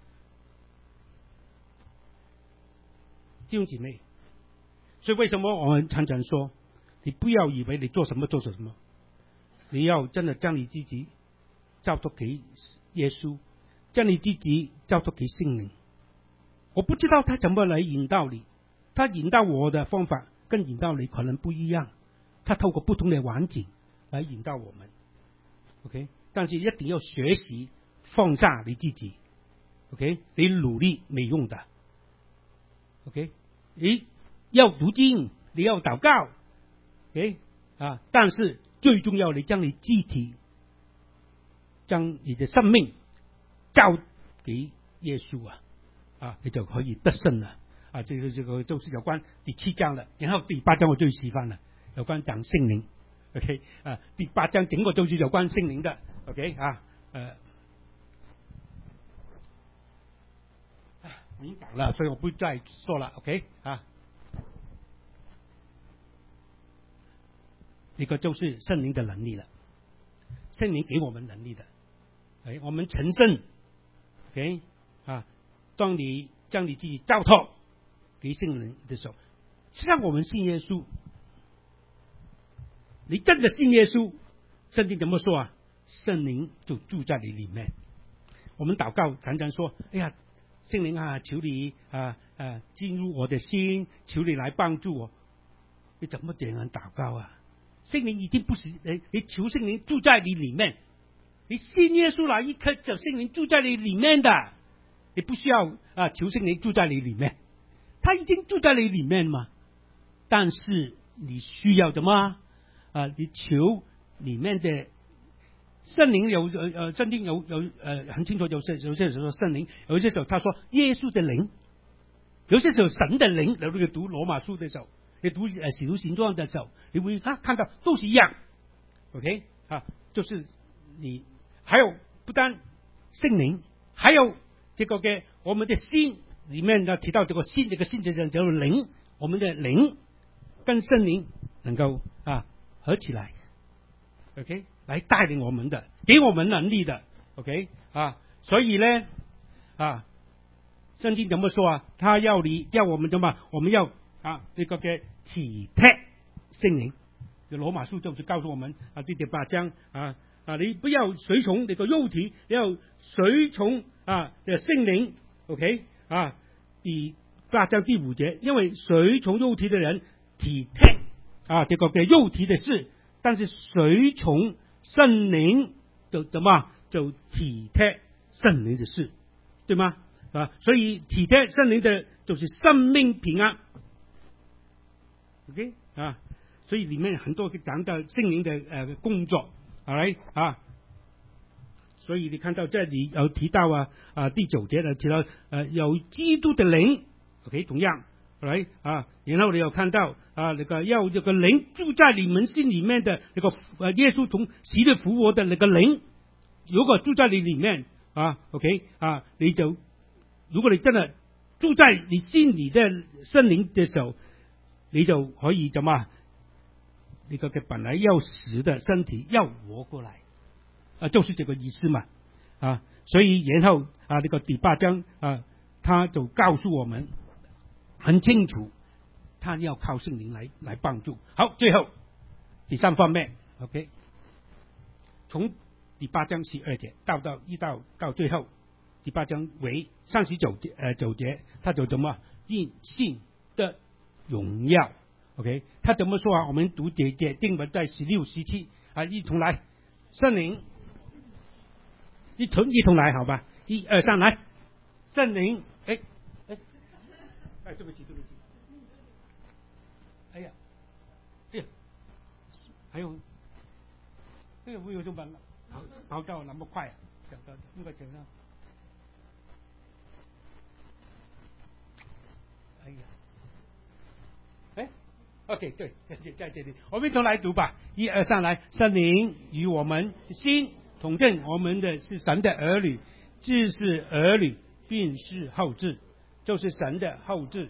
弟兄姊妹，所以为什么我们常常说，你不要以为你做什么做什么，你要真的将你自己交托给耶稣，将你自己交托给圣灵。我不知道他怎么来引导你，他引导我的方法。跟引导你可能不一样，他透过不同的环境来引导我们 ，OK， 但是一定要学习放下你自己 ，OK， 你努力没用的 ，OK， 你要读经，你要祷告 ，OK 啊，但是最重要，你将你肢体，将你的生命交给耶稣啊，啊，你就可以得胜了。啊，这个这个都是有关第七章的，然後第八章我最喜歡了，有關講聖靈 ，OK 啊，第八章整個都是有關聖靈的 ，OK 啊，呃，我已經講了，所以我不再說了 ，OK 啊，這個就是聖靈的能力了，聖靈給我們能力的，哎，我們成聖 ，OK 啊，當你將你自己交託給聖靈的時候，像我們信耶穌，你真的信耶穌，聖經怎麼說啊？聖靈就住在你裏面。我們禱告常常說：哎呀，聖靈啊，求你啊啊進入我的心，求你來幫助我。你怎麼這樣禱告啊？聖靈已經不是你，你求聖靈住在你裏面，你信耶穌那一刻就聖靈住在你裏面的，你不需要啊求聖靈住在你裏面。他已經住在你裏面嘛，但是你需要什麼啊？你求裏面的聖靈有呃聖經有有呃很清楚，有些有些時候聖靈，有些時候他說耶穌的靈，有些時候神的靈。你如果讀羅馬書的時候，你讀呃使徒行傳的時候，你會啊看到都是一樣 ，OK 啊，就是你還有不單聖靈，還有這個嘅我們的心。裏面呢提到這個心，這個心就是叫靈，我們的靈跟聖靈能夠啊合起來 ，OK， 來帶領我們的，給我們能力的 ，OK 啊，所以呢啊，聖經怎麼說啊？他要你要我們怎麼？我們要啊這個嘅體貼聖靈。羅馬書就是告訴我們啊，第八章啊啊，你不要隨從你個肉體，你要隨從啊嘅聖靈 ，OK。啊，第八章第五節，因為隨從肉體的人體貼啊這個嘅肉體的事，但是隨從聖靈就怎麼就體貼聖靈的事，對嗎？啊，所以體貼聖靈的就是生命平安。OK 啊， 所以里面很多讲到圣灵的呃工作，好来啊。所以你看到这里有提到啊啊第九节的提到呃有基督的灵 ，OK 同样来啊，然后你有看到啊那个要这个灵住在你们心里面的那个呃耶稣从死里复活的那个灵，如果住在你里面啊 ，OK 啊，你就如果你真的住在你心里的圣灵的时候，你就可以怎么？那个本来要死的身体要活过来。啊，就是这个意思嘛，啊，所以然后啊，这个第八章啊，他就告诉我们很清楚，他要靠圣灵来来帮助。好，最后第三方面 ，OK， 从第八章十二节到到一到到最后第八章为三十九节呃九节，他就怎么因信的荣耀 ，OK， 他怎么说啊？我们读这节经文在十六十七啊，一同来，圣灵。一同一同来，好吧，一二三，来，圣灵，哎哎哎，对不起对不起，哎呀，哎呀，还有，哎呀，我有这么跑跑到那么快啊，讲到应该讲到，哎呀，哎 ，OK， 对，在这里，我们一同来读吧，一二三，来，圣灵与我们心。统证我们的是神的儿女，既是儿女，便是后嗣，就是神的后嗣。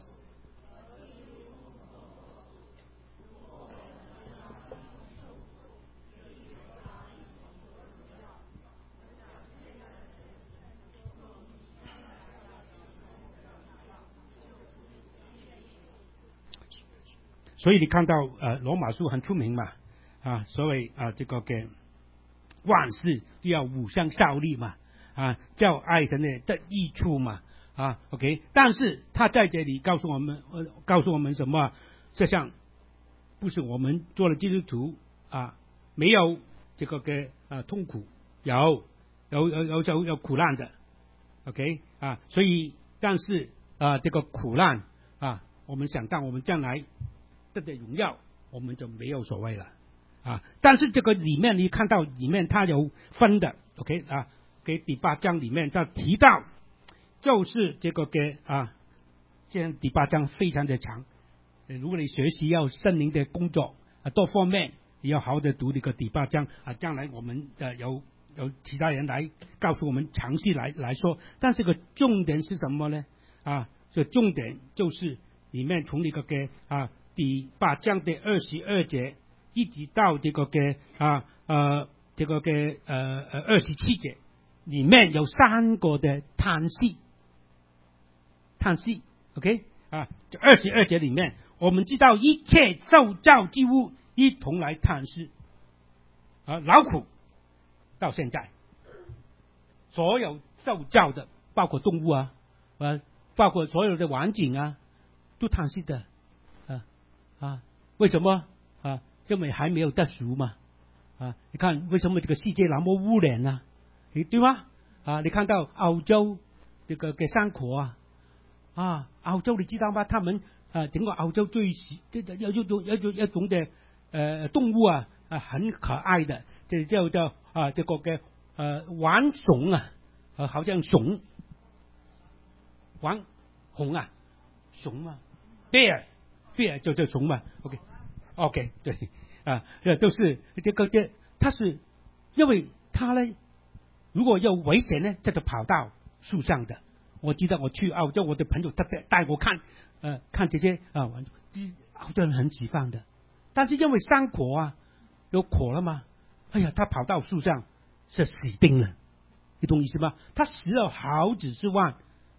所以你看到呃罗马书很出名嘛，啊，所谓啊这个嘅。万事都要互相效力嘛，啊，叫爱神的得益处嘛，啊 ，OK。但是他在这里告诉我们，呃，告诉我们什么？这项不是我们做了基督徒啊，没有这个嘅啊痛苦，有有有有有有苦难的 ，OK 啊，所以但是啊这个苦难啊，我们想到我们将来得的荣耀，我们就没有所谓了。啊，但是这个里面你看到里面它有分的 ，OK 啊，给第八章里面它提到，就是这个给啊，这样第八章非常的长，如果你学习要圣灵的工作啊，多方面你要好好的读这个第八章啊，将来我们呃有有其他人来告诉我们详细来来说，但是个重点是什么呢？啊，这重点就是里面从那个给啊第八章的二十二节。一直到这个嘅啊呃这个嘅呃呃二十七节，里面有三个的叹息，叹息 ，OK 啊，这二十二节里面，我们知道一切受造之物一同来叹息，啊劳苦到现在，所有受造的，包括动物啊，啊包括所有的环境啊，都叹息的，啊啊为什么啊？因为还没有得赎嘛，啊，你看为什么这个世界那么污染啊？对吗？啊，你看到澳洲这个嘅山火啊，啊，澳洲你知道吗？他们啊，整个澳洲最这有有有有一种的呃动物啊，啊很可爱的，这叫叫啊这个嘅呃玩熊啊，啊好像熊，玩熊啊，熊嘛 ，bear bear 就叫熊嘛 ，OK。OK， 对啊，这都是这个这，他是因为他呢，如果有危险呢，这就跑到树上的。我记得我去澳洲，我的朋友特别带我看，呃，看这些啊，澳洲人很喜欢的。但是因为山火啊，有火了嘛，哎呀，他跑到树上是死定了，你懂意思吗？他死了好几十万，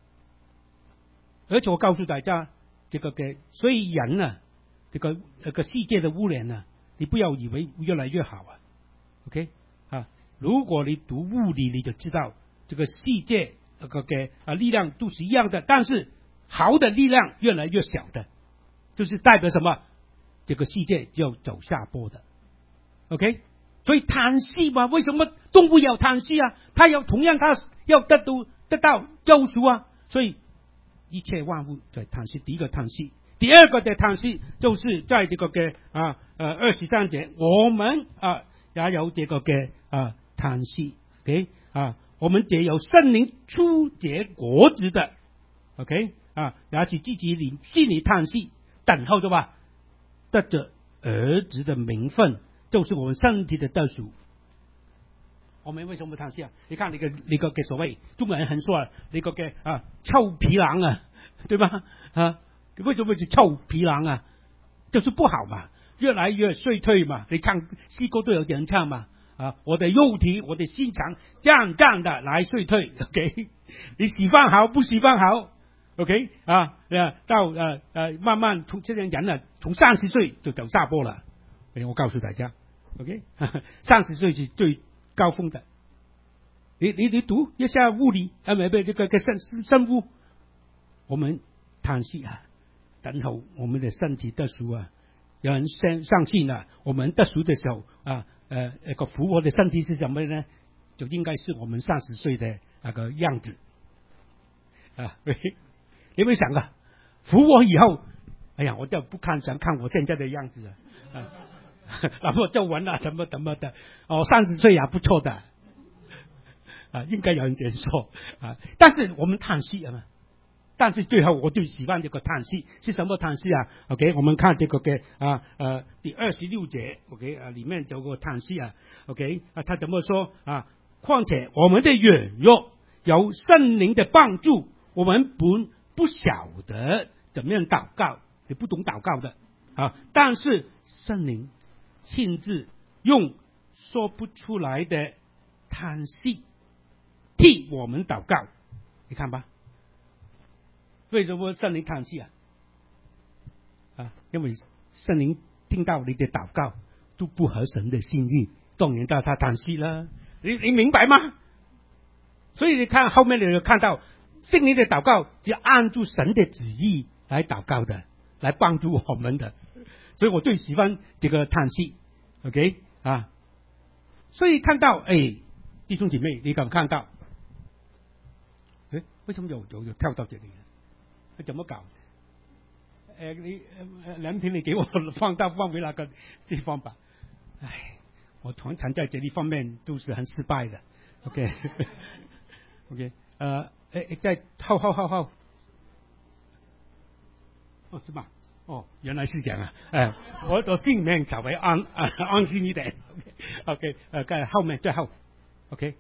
而且我告诉大家，这个给所以人呢、啊。这个这个世界的污染呢、啊，你不要以为越来越好啊 ，OK 啊？如果你读物理，你就知道这个世界这个给啊力量都是一样的，但是好的力量越来越小的，就是代表什么？这个世界就走下坡的 ，OK？ 所以叹息嘛，为什么动物要叹息啊？它要同样它要得到得到救赎啊，所以一切万物在叹息。第一个叹息。 第二个的叹息就是在这个嘅啊呃二十三节，我们啊也有这个嘅啊叹息 ，OK 啊，我们也有圣灵初结果子的 ，OK 啊，也是自己里心里叹息，等候的吧，得着儿子的名分，就是我们身体的得赎。我们为什么叹息啊？你看你个你个嘅所谓中国人很说啊，你个嘅啊臭皮囊啊，对吧？啊，为什么是臭皮囊啊？就是不好嘛，越来越衰退嘛。你唱诗歌都有人唱嘛啊，我的肉体，我的心肠渐渐的来衰退。OK， 你喜欢好不喜欢好 ？OK 啊，到呃呃慢慢从这些人啊，从三十岁就走下坡了。我告诉大家 ，OK， 三十岁是最高峰的。你你你读一下物理啊，没没这个个生生物，我们叹息啊，等候我们的身体得赎啊。有人相相信了、啊，我们得赎的时候啊，呃，那个复活的身体是什么呢？就应该是我们三十岁的那个样子啊。你有没有想啊？复活以后，哎呀，我就不看想看我现在的样子啊。啊然后就完了，怎么怎么的？哦，三十岁也不错的，啊，应该有人这样说啊。但是我们叹息啊，但是最后我最喜欢这个叹息是什么叹息啊 ？OK， 我们看这个嘅啊呃第二十六节 ，OK 啊里面有个叹息啊 ，OK 啊他怎么说啊？况且我们的软弱有圣灵的帮助，我们不不晓得怎么样祷告，你不懂祷告的啊，但是圣灵亲自用说不出来的叹息替我们祷告，你看吧，为什么圣灵叹息啊？啊，因为圣灵听到你的祷告都不合神的心意，当然叫他叹息了。你你明白吗？所以你看后面你就看到圣灵的祷告就按住神的旨意来祷告的，来帮助我们的。所以我最喜欢这个叹息 ，OK 啊，所以看到哎，弟兄姐妹，你敢看到？哎，为什么有有有跳到这里？怎么搞？呃，你呃梁平，你给我放到放回那个地方吧。唉，我常常在这一方面都是很失败的。OK，OK， okay, 呃，哎，在后后后后，哦，是吗？哦，原来是这样啊！哎，我我心里面稍微安安安心一点。OK， 呃，在后面最后 ，OK，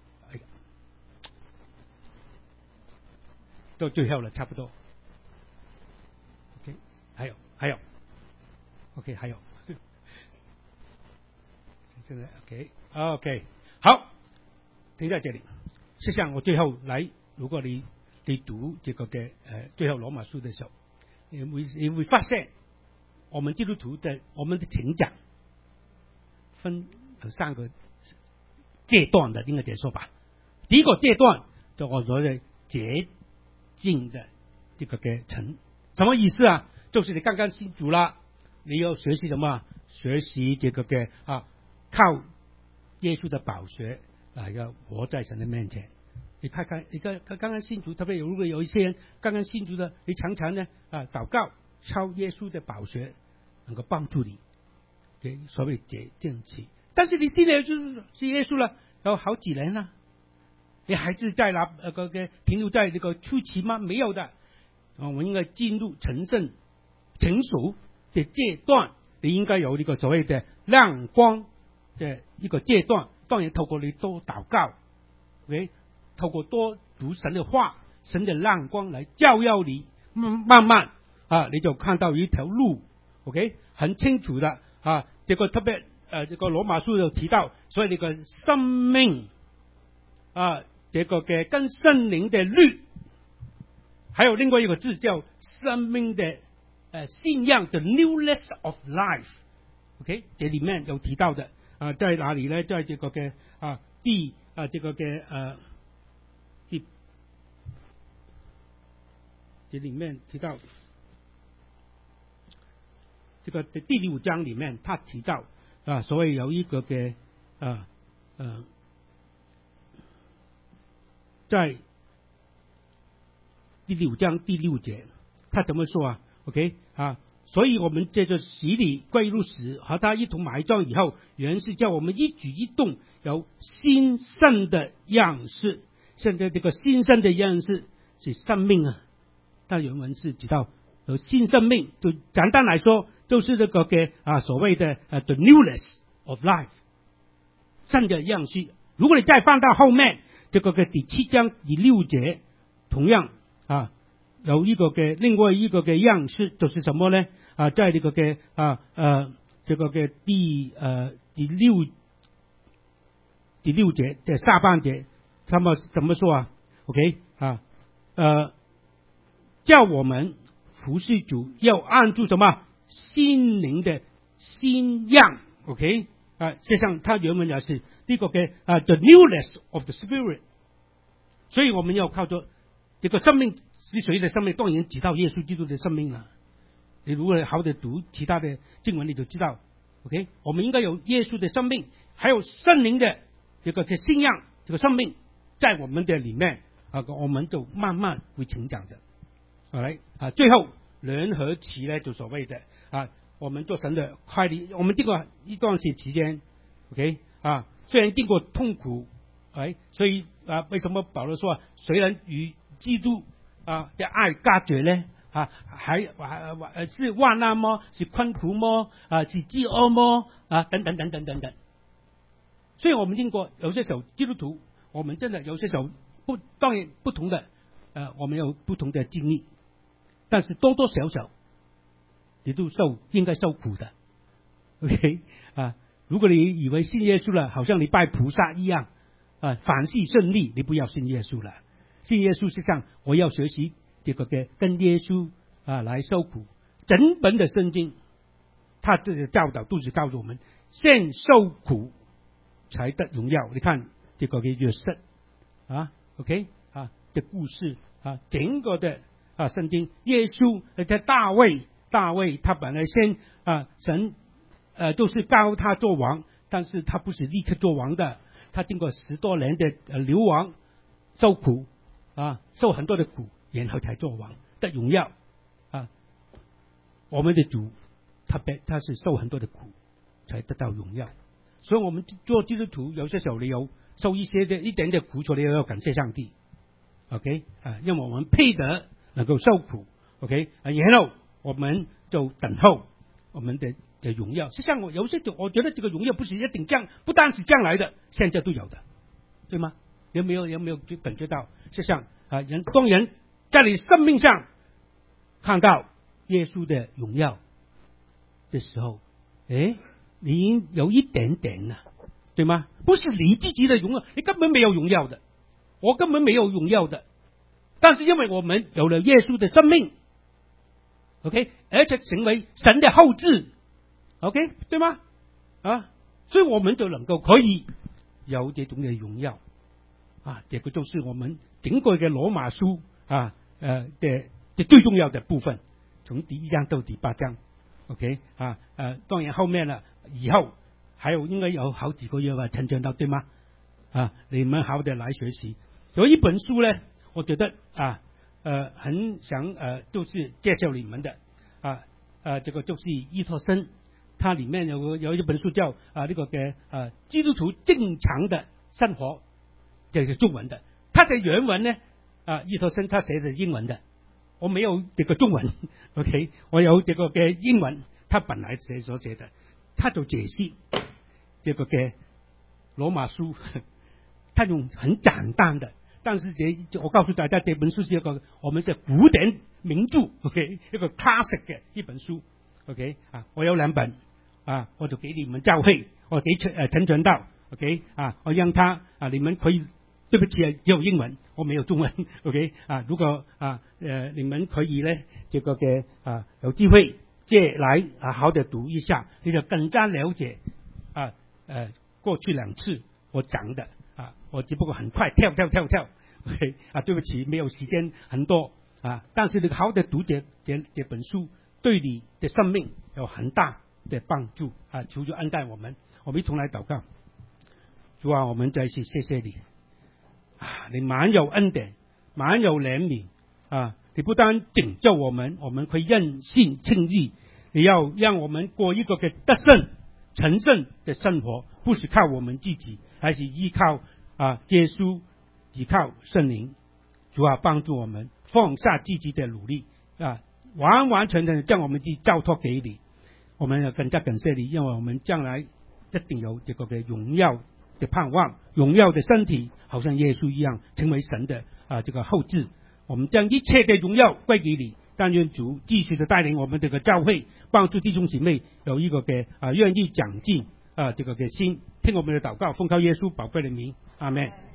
到最后了，差不多。OK， 还有还有 ，OK， 还有，现在 OK OK 好，停在这里。实际上我最后来，如果你你读这个嘅呃最后罗马书的时候。你会你会发现，我们基督徒的我们的成长分有三个阶段的，应该这样说吧。第一个阶段就我说的洁净的这个嘅程，什么意思啊？就是你刚刚信主了，你要学习什么？学习这个嘅啊，靠耶稣的宝血啊，要活在神的面前。你看看，你看刚刚信主，特别如果有一些人刚刚信主的，你常常呢啊祷告，抄耶稣的宝血，能够帮助你，给所谓洁净期。但是你信了就是信耶稣了，有好几年了，你还是在那那个个停留在这个初期吗？没有的，我们应该进入成圣、成熟的阶段，你应该有这个所谓的亮光的一个阶段。当然，透过你多祷告 ，OK。透过多读神的话，神的亮光来照耀你，慢慢啊，你就看到一条路 ，OK， 很清楚的啊。这个特别呃，这个罗马书有提到，所以这个生命啊，这个嘅跟圣灵的律，还有另外一个字叫生命的呃信仰的 newness of life，OK， 这里面有提到的啊，在哪里呢？在这个嘅啊第啊这个嘅呃。这里面提到这个第六章里面，他提到啊，所谓有一个嘅啊呃，在第六章第六节，他怎么说啊？ OK 啊，所以我们这个洗礼归入死，和他一同埋葬以后，原是叫我们一举一动有新生的样式。现在这个新生的样式是生命啊，但原文是提到有新生命，就简单来说，就是这个嘅啊所谓的呃 the newness of life， 新的样式。如果你再翻到后面这个嘅第七章第六节，同样啊有一个嘅另外一个嘅样式，就是什么呢？啊，在这个嘅啊呃这个嘅第呃第六第六节的下半节，他们怎么说啊 ？OK 啊呃叫我们服侍主要按住什么心灵的新样 ？OK 啊，实际上它原文也是呢个嘅啊 the newness of the spirit， 所以我们要靠着这个生命是谁的生命？当然指到耶稣基督的生命了。你如果好的读其他的经文，你就知道 ，OK， 我们应该有耶稣的生命，还有圣灵的这个的信仰，这个生命在我们的里面啊，我们就慢慢会成长的。好来啊，最后联合起来就所谓的啊，我们做神的快递，我们经过一段时间 ，OK 啊，虽然经过痛苦，哎，所以啊，为什么保罗说虽然与基督啊的爱隔绝呢？啊，还还是患难么？是困苦么？啊，是饥饿么？啊，等等等等等等。所以我们经过有些时候基督徒，我们真的有些时候不当然不同的，呃，我们有不同的经历，但是多多少少你都受应该受苦的 ，OK 啊？如果你以为信耶稣了，好像你拜菩萨一样啊，凡事顺利，你不要信耶稣了。信耶稣是上我要学习。这个跟耶稣啊来受苦，整本的圣经，他这个教导都是告诉我们，先受苦才得荣耀。你看这个约瑟啊 ，OK 啊的故事啊，整个的啊圣经，耶稣在大卫，大卫他本来先啊神呃就是高他做王，但是他不是立刻做王的，他经过十多年的呃流亡，受苦啊，受很多的苦。然后才做王得荣耀啊！我们的主他被他是受很多的苦才得到荣耀，所以我们做基督徒有些时候你有受一些的一点点苦楚，你要感谢上帝 ，OK 啊，因为我们配得能够受苦 ，OK 啊，然后我们就等候我们的的荣耀。实际上我有些我觉得这个荣耀不是一定将，不单是将来的，现在都有的，对吗？有没有有没有就感觉到？实际上啊，人当然。在你生命上看到耶稣的荣耀的时候，哎，你有一点点了，对吗？不是你自己的荣耀，你根本没有荣耀的，我根本没有荣耀的。但是因为我们有了耶稣的生命 ，OK， 而且成为神的后嗣 ，OK， 对吗？啊，所以我们就能够可以有这种的荣耀啊，这个就是我们整个嘅羅馬書啊。呃的的最重要的部分，从第一章到第八章 ，OK 啊呃，当然后面了以后还有应该有好几个月吧，成长到对吗？啊，你们好的来学习。有一本书呢，我觉得啊呃很想呃就是介绍你们的啊呃这个就是伊托生，它里面有有一本书叫啊这个嘅呃基督徒正常的生活，这是中文的，它的原文呢。啊，伊托生他写的英文的，我没有这个中文 ，OK， 我有这个嘅英文，他本来写所写的，他就解析这个嘅羅馬書，他用很簡單的，但是這我告訴大家，這本書是一個我們是古典名著 ，OK， 一個 classic 嘅一本書 ，OK， 啊，我有兩本啊，我就給你們教會，我給誒陳傳道 ，OK， 啊，我讓他啊，你們可以。對不起啊，只有英文，我沒有中文 ，OK 啊？如果啊呃你們可以呢，這個嘅啊有機會借來啊好的讀一下，你就更加了解啊呃過去兩次我講的啊，我只不過很快跳跳跳跳 ，OK 啊？對不起，沒有時間很多啊，但是你好的讀這這這本書，對你的生命有很大的幫助啊！求主恩待我們，我們一同來禱告。主啊，我們再次謝謝你。啊！你滿有恩典，滿有憐憫啊！ 你不单拯救我们，我们会任性称义，也要让我们过一个嘅得胜、成圣的生活，不是靠我们自己，而是依靠啊耶稣，依靠圣灵。主啊，帮助我们放下自己的努力啊，完完全全将我们自己交托给你。我们要更加感谢你，因为我们将来一定有这个嘅荣耀的盼望，荣耀的身体，好像耶稣一样，成为神的啊这个后嗣。我们将一切的荣耀归给你。但愿主继续的带领我们这个教会，帮助弟兄姊妹有一个嘅啊愿意长进啊这个嘅心。听我们的祷告，奉靠耶稣宝贵的名，阿们。